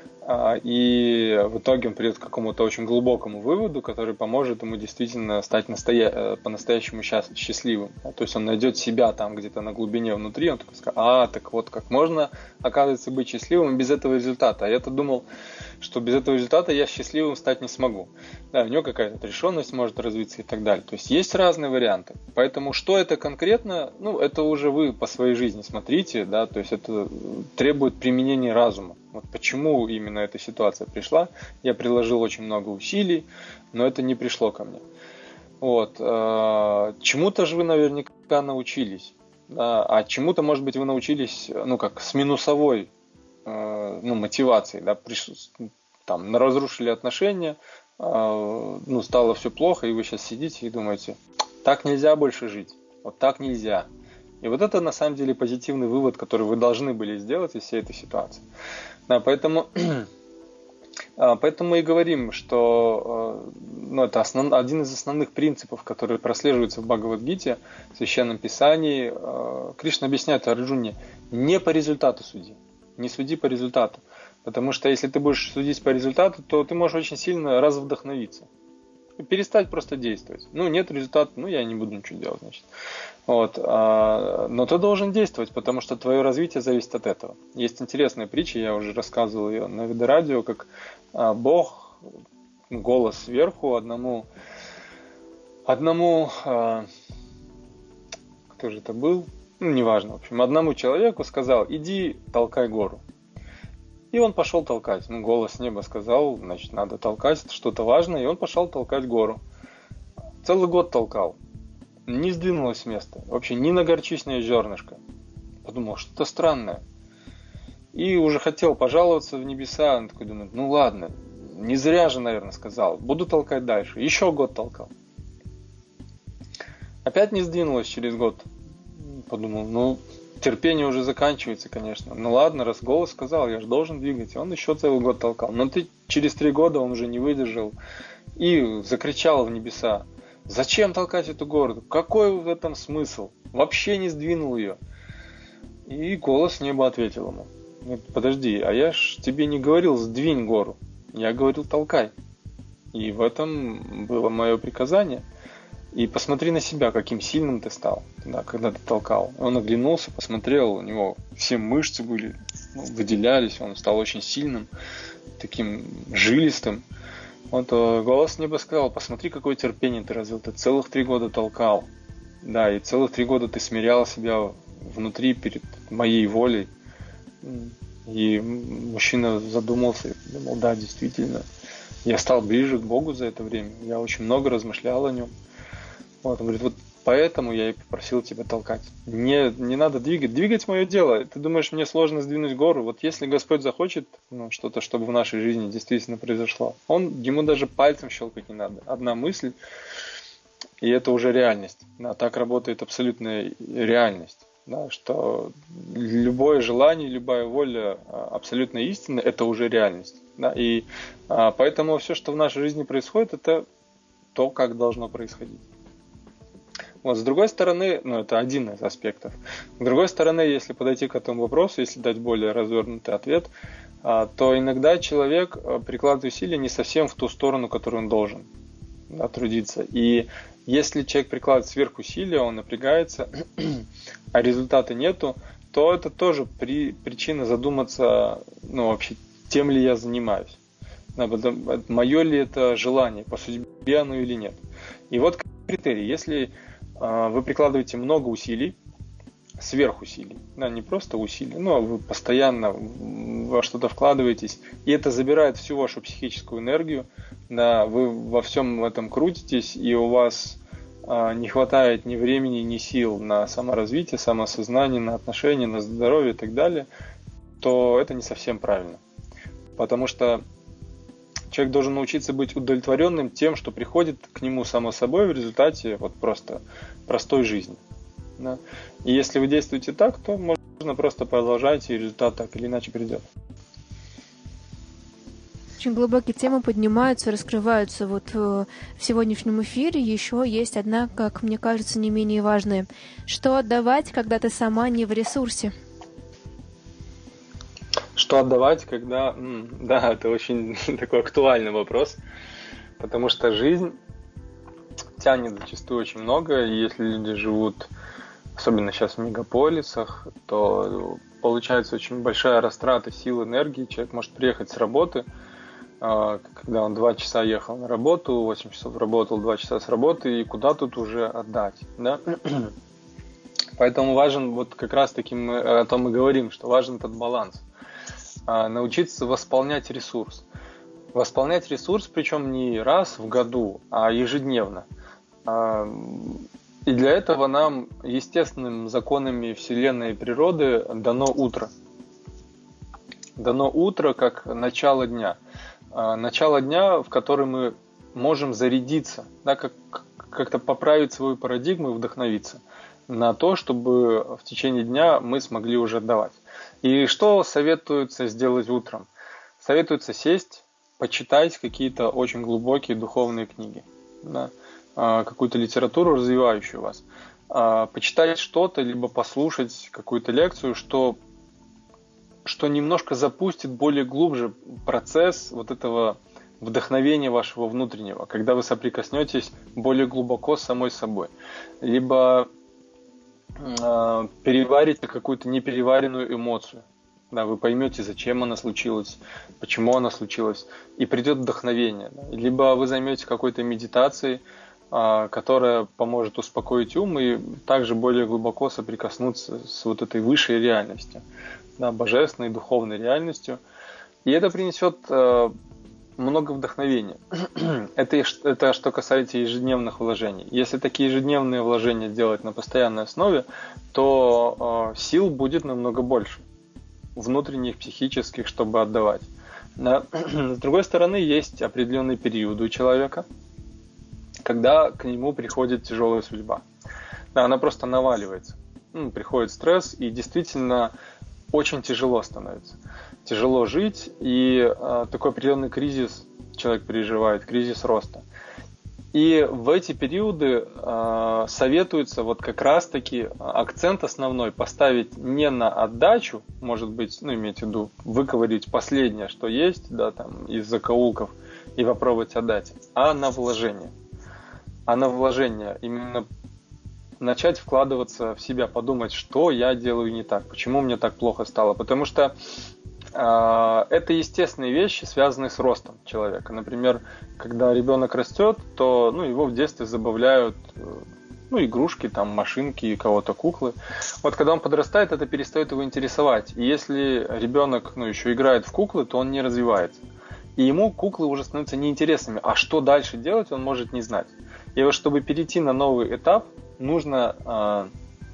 И в итоге он придет к какому-то очень глубокому выводу, который поможет ему действительно стать настоя... по-настоящему счастливым. То есть он найдет себя там где-то на глубине внутри, он такой скажет, а, так вот как можно, оказывается, быть счастливым без этого результата. А я-то думал, что без этого результата я счастливым стать не смогу. Да, у него какая-то отрешенность может развиться и так далее. То есть есть разные варианты. Поэтому что это конкретно, ну, это уже вы по своей жизни смотрите, да, то есть это требует применения разума. Вот почему именно эта ситуация пришла. Я приложил очень много усилий, но это не пришло ко мне. Вот. Чему-то же вы наверняка научились. А чему-то, может быть, вы научились, ну, как с минусовой ну, мотивацией. Да? Там, разрушили отношения, ну, стало все плохо, и вы сейчас сидите и думаете, так нельзя больше жить. Вот так нельзя. И вот это на самом деле позитивный вывод, который вы должны были сделать из всей этой ситуации. Да, поэтому, поэтому мы и говорим, что ну, это основ, один из основных принципов, которые прослеживаются в Бхагавад-гите, в Священном Писании. Кришна объясняет Арджуне, не по результату суди, не суди по результату. Потому что если ты будешь судить по результату, то ты можешь очень сильно развдохновиться. И перестать просто действовать. Ну, нет результата, ну, я не буду ничего делать, значит. Вот. Но ты должен действовать, потому что твое развитие зависит от этого. Есть интересная притча, я уже рассказывал ее на Ведарадио, как Бог, голос сверху одному, одному, кто же это был, ну, неважно, в общем, одному человеку сказал, иди толкай гору. И он пошел толкать. Ну, голос с неба сказал, значит, надо толкать, это что-то важное, и он пошел толкать гору. Целый год толкал. Не сдвинулось с места. Вообще ни на горчичное зернышко. Подумал, что-то странное. И уже хотел пожаловаться в небеса. Он такой думает, ну ладно, не зря же, наверное, сказал. Буду толкать дальше. Еще год толкал. Опять не сдвинулось через год. Подумал, ну, терпение уже заканчивается, конечно. Ну ладно, раз голос сказал, я же должен двигать. Он еще целый год толкал. Но ты через три года он уже не выдержал. И закричал в небеса. Зачем толкать эту гору? Какой в этом смысл? Вообще не сдвинул ее. И голос с неба ответил ему. Подожди, а я ж тебе не говорил сдвинь гору. Я говорил толкай. И в этом было мое приказание. И посмотри на себя, каким сильным ты стал, да, когда ты толкал. Он оглянулся, посмотрел, у него все мышцы были, ну, выделялись, он стал очень сильным, таким жилистым. Вот голос неба сказал, посмотри, какое терпение ты развил, ты целых три года толкал, да, и целых три года ты смирял себя внутри перед моей волей. И мужчина задумался, думал, да, действительно, я стал ближе к Богу за это время, я очень много размышлял о нем. Вот, он говорит, вот Поэтому я и попросил тебя толкать. Не, не надо двигать. Двигать мое дело. Ты думаешь, мне сложно сдвинуть гору? Вот если Господь захочет, ну, что-то, чтобы в нашей жизни действительно произошло, он, ему даже пальцем щелкать не надо. Одна мысль, и это уже реальность. Да, так работает абсолютная реальность. Да, что любое желание, любая воля абсолютно истинна, это уже реальность. Да, и а, поэтому все, что в нашей жизни происходит, это то, как должно происходить. Вот, с другой стороны, ну, это один из аспектов. С другой стороны, если подойти к этому вопросу, если дать более развернутый ответ, а, то иногда человек прикладывает усилия не совсем в ту сторону, которую он должен, да, трудиться. И если человек прикладывает сверхусилия, он напрягается, а результата нету, то это тоже при, причина задуматься, ну, вообще, тем ли я занимаюсь. Мое ли это желание, по судьбе оно или нет. И вот критерий. Если э, вы прикладываете много усилий, сверхусилий, да, не просто усилий, но вы постоянно во что-то вкладываетесь, и это забирает всю вашу психическую энергию, да, вы во всем этом крутитесь, и у вас э, не хватает ни времени, ни сил на саморазвитие, самоосознание, на отношения, на здоровье и так далее, то это не совсем правильно. Потому что человек должен научиться быть удовлетворенным тем, что приходит к нему само собой в результате вот просто простой жизни. Да? И если вы действуете так, то можно просто продолжать, и результат так или иначе придет. Очень глубокие темы поднимаются, раскрываются вот в сегодняшнем эфире. Еще есть одна, как мне кажется, не менее важная. Что отдавать, когда ты сама не в ресурсе? Что отдавать, когда... Да, это очень такой актуальный вопрос, потому что жизнь тянет зачастую очень много, и если люди живут, особенно сейчас в мегаполисах, то получается очень большая растрата сил, энергии. Человек может приехать с работы, когда он два часа ехал на работу, восемь часов работал, два часа с работы, и куда тут уже отдать, да? Поэтому важен, вот как раз таки мы о том и говорим, что важен этот баланс. Научиться восполнять ресурс. Восполнять ресурс, причем не раз в году, а ежедневно. И для этого нам естественными законами Вселенной и природы дано утро. Дано утро как начало дня. Начало дня, в который мы можем зарядиться, да, как, как-то поправить свою парадигму и вдохновиться на то, чтобы в течение дня мы смогли уже отдавать. И что советуется сделать утром? Советуется сесть, почитать какие-то очень глубокие духовные книги, да, какую-то литературу, развивающую вас, почитать что-то, либо послушать какую-то лекцию, что, что немножко запустит более глубже процесс вот этого вдохновения вашего внутреннего, когда вы соприкоснетесь более глубоко с самой собой. Либо переварите какую-то непереваренную эмоцию. Да, вы поймете, зачем она случилась, почему она случилась, и придет вдохновение. Да. Либо вы займетесь какой-то медитацией, которая поможет успокоить ум и также более глубоко соприкоснуться с вот этой высшей реальностью, да, божественной, духовной реальностью. И это принесет много вдохновения. Это, это что касается ежедневных вложений. Если такие ежедневные вложения делать на постоянной основе, то э, сил будет намного больше, внутренних, психических, чтобы отдавать. Да. С другой стороны, есть определенные периоды у человека, когда к нему приходит тяжелая судьба. Да, она просто наваливается. Ну, приходит стресс, и действительно очень тяжело становится. Тяжело жить, и э, такой определенный кризис человек переживает, кризис роста. И в эти периоды э, советуется вот как раз-таки акцент основной поставить не на отдачу, может быть, ну, имейте в виду, выковырить последнее, что есть, да, там, из закоулков, и попробовать отдать, а на вложение. А на вложение именно начать вкладываться в себя, подумать, что я делаю не так, почему мне так плохо стало. Потому что э, это естественные вещи, связанные с ростом человека. Например, когда ребенок растет, то ну, его в детстве забавляют ну, игрушки, там, машинки, кого-то куклы. Вот когда он подрастает, это перестает его интересовать. И если ребенок ну, еще играет в куклы, то он не развивается. И ему куклы уже становятся неинтересными. А что дальше делать, он может не знать. И вот чтобы перейти на новый этап, нужно э,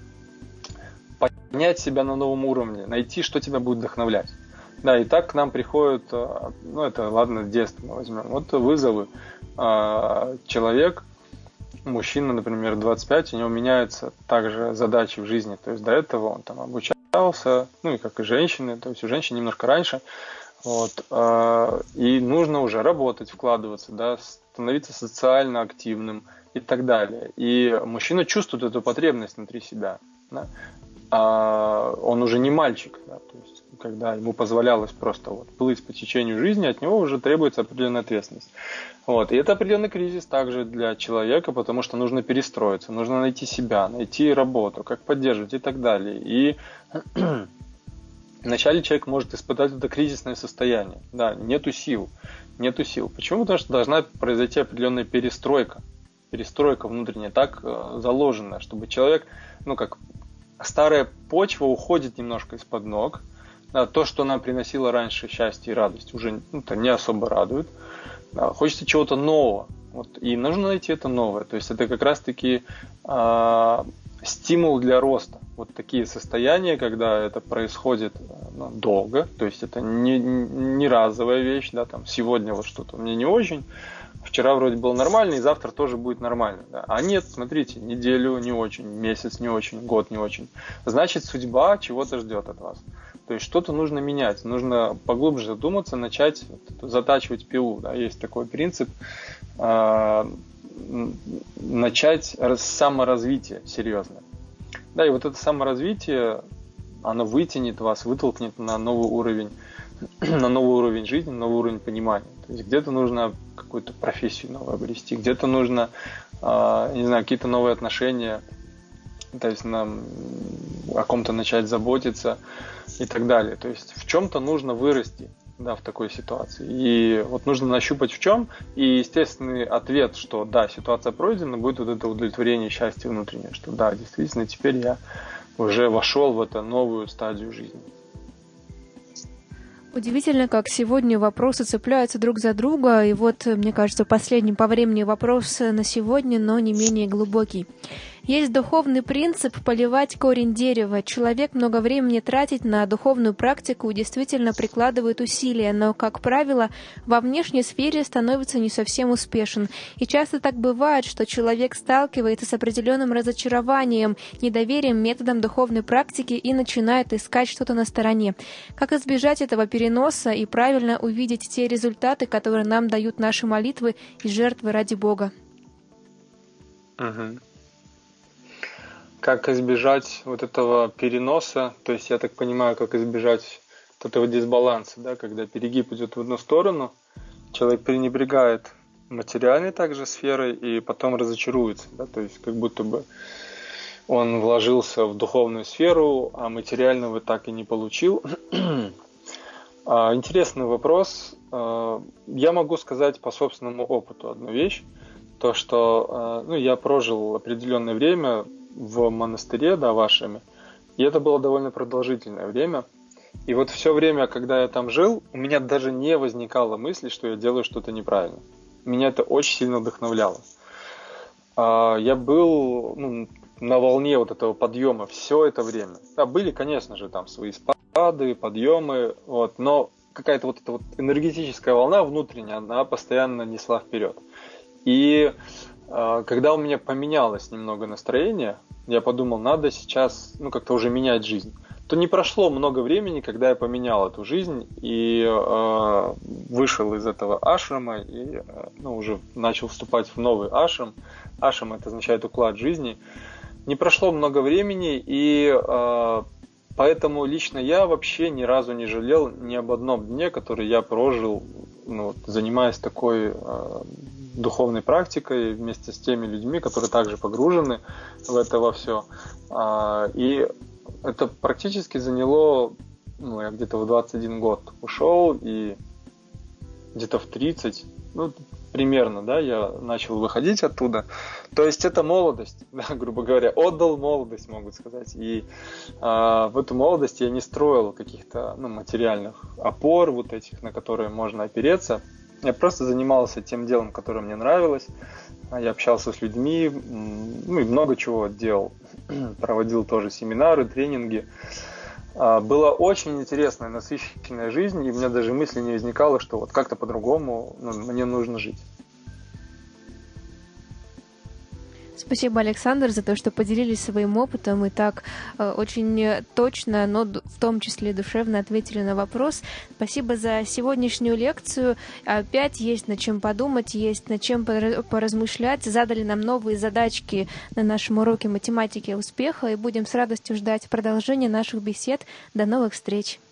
поднять себя на новом уровне, найти, что тебя будет вдохновлять. Да, и так к нам приходят, э, ну это ладно, с детства мы возьмем, вот вызовы. Э, человек, мужчина, например, двадцать пять, у него меняются также задачи в жизни. То есть до этого он там обучался, ну и как и женщины, то есть у женщин немножко раньше. Вот, и нужно уже работать, вкладываться, да, становиться социально активным и так далее. И мужчина чувствует эту потребность внутри себя. Да. А он уже не мальчик, да, то есть когда ему позволялось просто вот плыть по течению жизни, от него уже требуется определенная ответственность. Вот. И это определенный кризис также для человека, потому что нужно перестроиться, нужно найти себя, найти работу, как поддерживать и так далее. И вначале человек может испытать это кризисное состояние. Да, нету сил. Нету сил. Почему? Потому что должна произойти определенная перестройка. Перестройка внутренняя, так э, заложенная, чтобы человек, ну как, старая почва уходит немножко из-под ног. Да, то, что нам приносило раньше счастье и радость, уже ну, не особо радует. Да, хочется чего-то нового. Вот, и нужно найти это новое. То есть это как раз-таки э, стимул для роста. Вот такие состояния, когда это происходит ну, долго, то есть это не, не разовая вещь, да, там сегодня вот что-то мне не очень, вчера вроде было нормально, и завтра тоже будет нормально. Да. А нет, смотрите, неделю не очень, месяц не очень, год не очень. Значит, судьба чего-то ждет от вас. То есть что-то нужно менять, нужно поглубже задуматься, начать вот, затачивать пилу. Да. Есть такой принцип, э, начать саморазвитие серьезное. Да, и вот это саморазвитие, оно вытянет вас, вытолкнет на новый уровень, на новый уровень жизни, на новый уровень понимания. То есть где-то нужно какую-то профессию новую обрести, где-то нужно, не знаю, какие-то новые отношения, то есть нам о ком-то начать заботиться и так далее. То есть в чем-то нужно вырасти, да, в такой ситуации. И вот нужно нащупать в чем, и естественный ответ, что да, ситуация пройдена, будет вот это удовлетворение, счастье внутреннее, что да, действительно, теперь я уже вошел в эту новую стадию жизни. Удивительно, как сегодня вопросы цепляются друг за друга, и вот, мне кажется, последний по времени вопрос на сегодня, но не менее глубокий. Есть духовный принцип поливать корень дерева. Человек много времени тратит на духовную практику и действительно прикладывает усилия, но, как правило, во внешней сфере становится не совсем успешен. И часто так бывает, что человек сталкивается с определенным разочарованием, недоверием методам духовной практики и начинает искать что-то на стороне. Как избежать этого переноса и правильно увидеть те результаты, которые нам дают наши молитвы и жертвы ради Бога? Угу. Как избежать вот этого переноса, то есть я так понимаю, как избежать вот этого дисбаланса, да, когда перегиб идет в одну сторону, человек пренебрегает материальной также сферой и потом разочаруется, да, то есть как будто бы он вложился в духовную сферу, а материального так и не получил. Интересный вопрос. Я могу сказать по собственному опыту одну вещь, то что ну, я прожил определенное время в монастыре, да, вашими, и это было довольно продолжительное время. И вот все время, когда я там жил, у меня даже не возникало мысли, что я делаю что-то неправильно. Меня это очень сильно вдохновляло. Я был ну, на волне вот этого подъема все это время. Да, были, конечно же, там свои спады, подъемы, вот, но какая-то вот эта вот энергетическая волна внутренняя, она постоянно несла вперед. И когда у меня поменялось немного настроение, я подумал, надо сейчас ну, как-то уже менять жизнь. То не прошло много времени, когда я поменял эту жизнь и э, вышел из этого ашрама и э, ну, уже начал вступать в новый ашрам. Ашрам это означает уклад жизни. Не прошло много времени, и э, поэтому лично я вообще ни разу не жалел ни об одном дне, который я прожил, ну, занимаясь такой э, духовной практикой вместе с теми людьми, которые также погружены в это во все. И это практически заняло, ну, я где-то в двадцать один год ушел, и где-то в тридцать, ну, примерно, да, я начал выходить оттуда. То есть это молодость, да, грубо говоря, отдал молодость, могут сказать. И а, в эту молодость я не строил каких-то ну, материальных опор, вот этих, на которые можно опереться. Я просто занимался тем делом, которое мне нравилось. Я общался с людьми, ну и много чего делал. Проводил тоже семинары, тренинги. Была очень интересная, насыщенная жизнь, и у меня даже мысли не возникало, что вот как-то по-другому, ну, мне нужно жить. Спасибо, Александр, за то, что поделились своим опытом и так э, очень точно, но в том числе душевно ответили на вопрос. Спасибо за сегодняшнюю лекцию. Опять есть над чем подумать, есть над чем поразмышлять. Задали нам новые задачки на нашем уроке математики успеха, и будем с радостью ждать продолжения наших бесед. До новых встреч!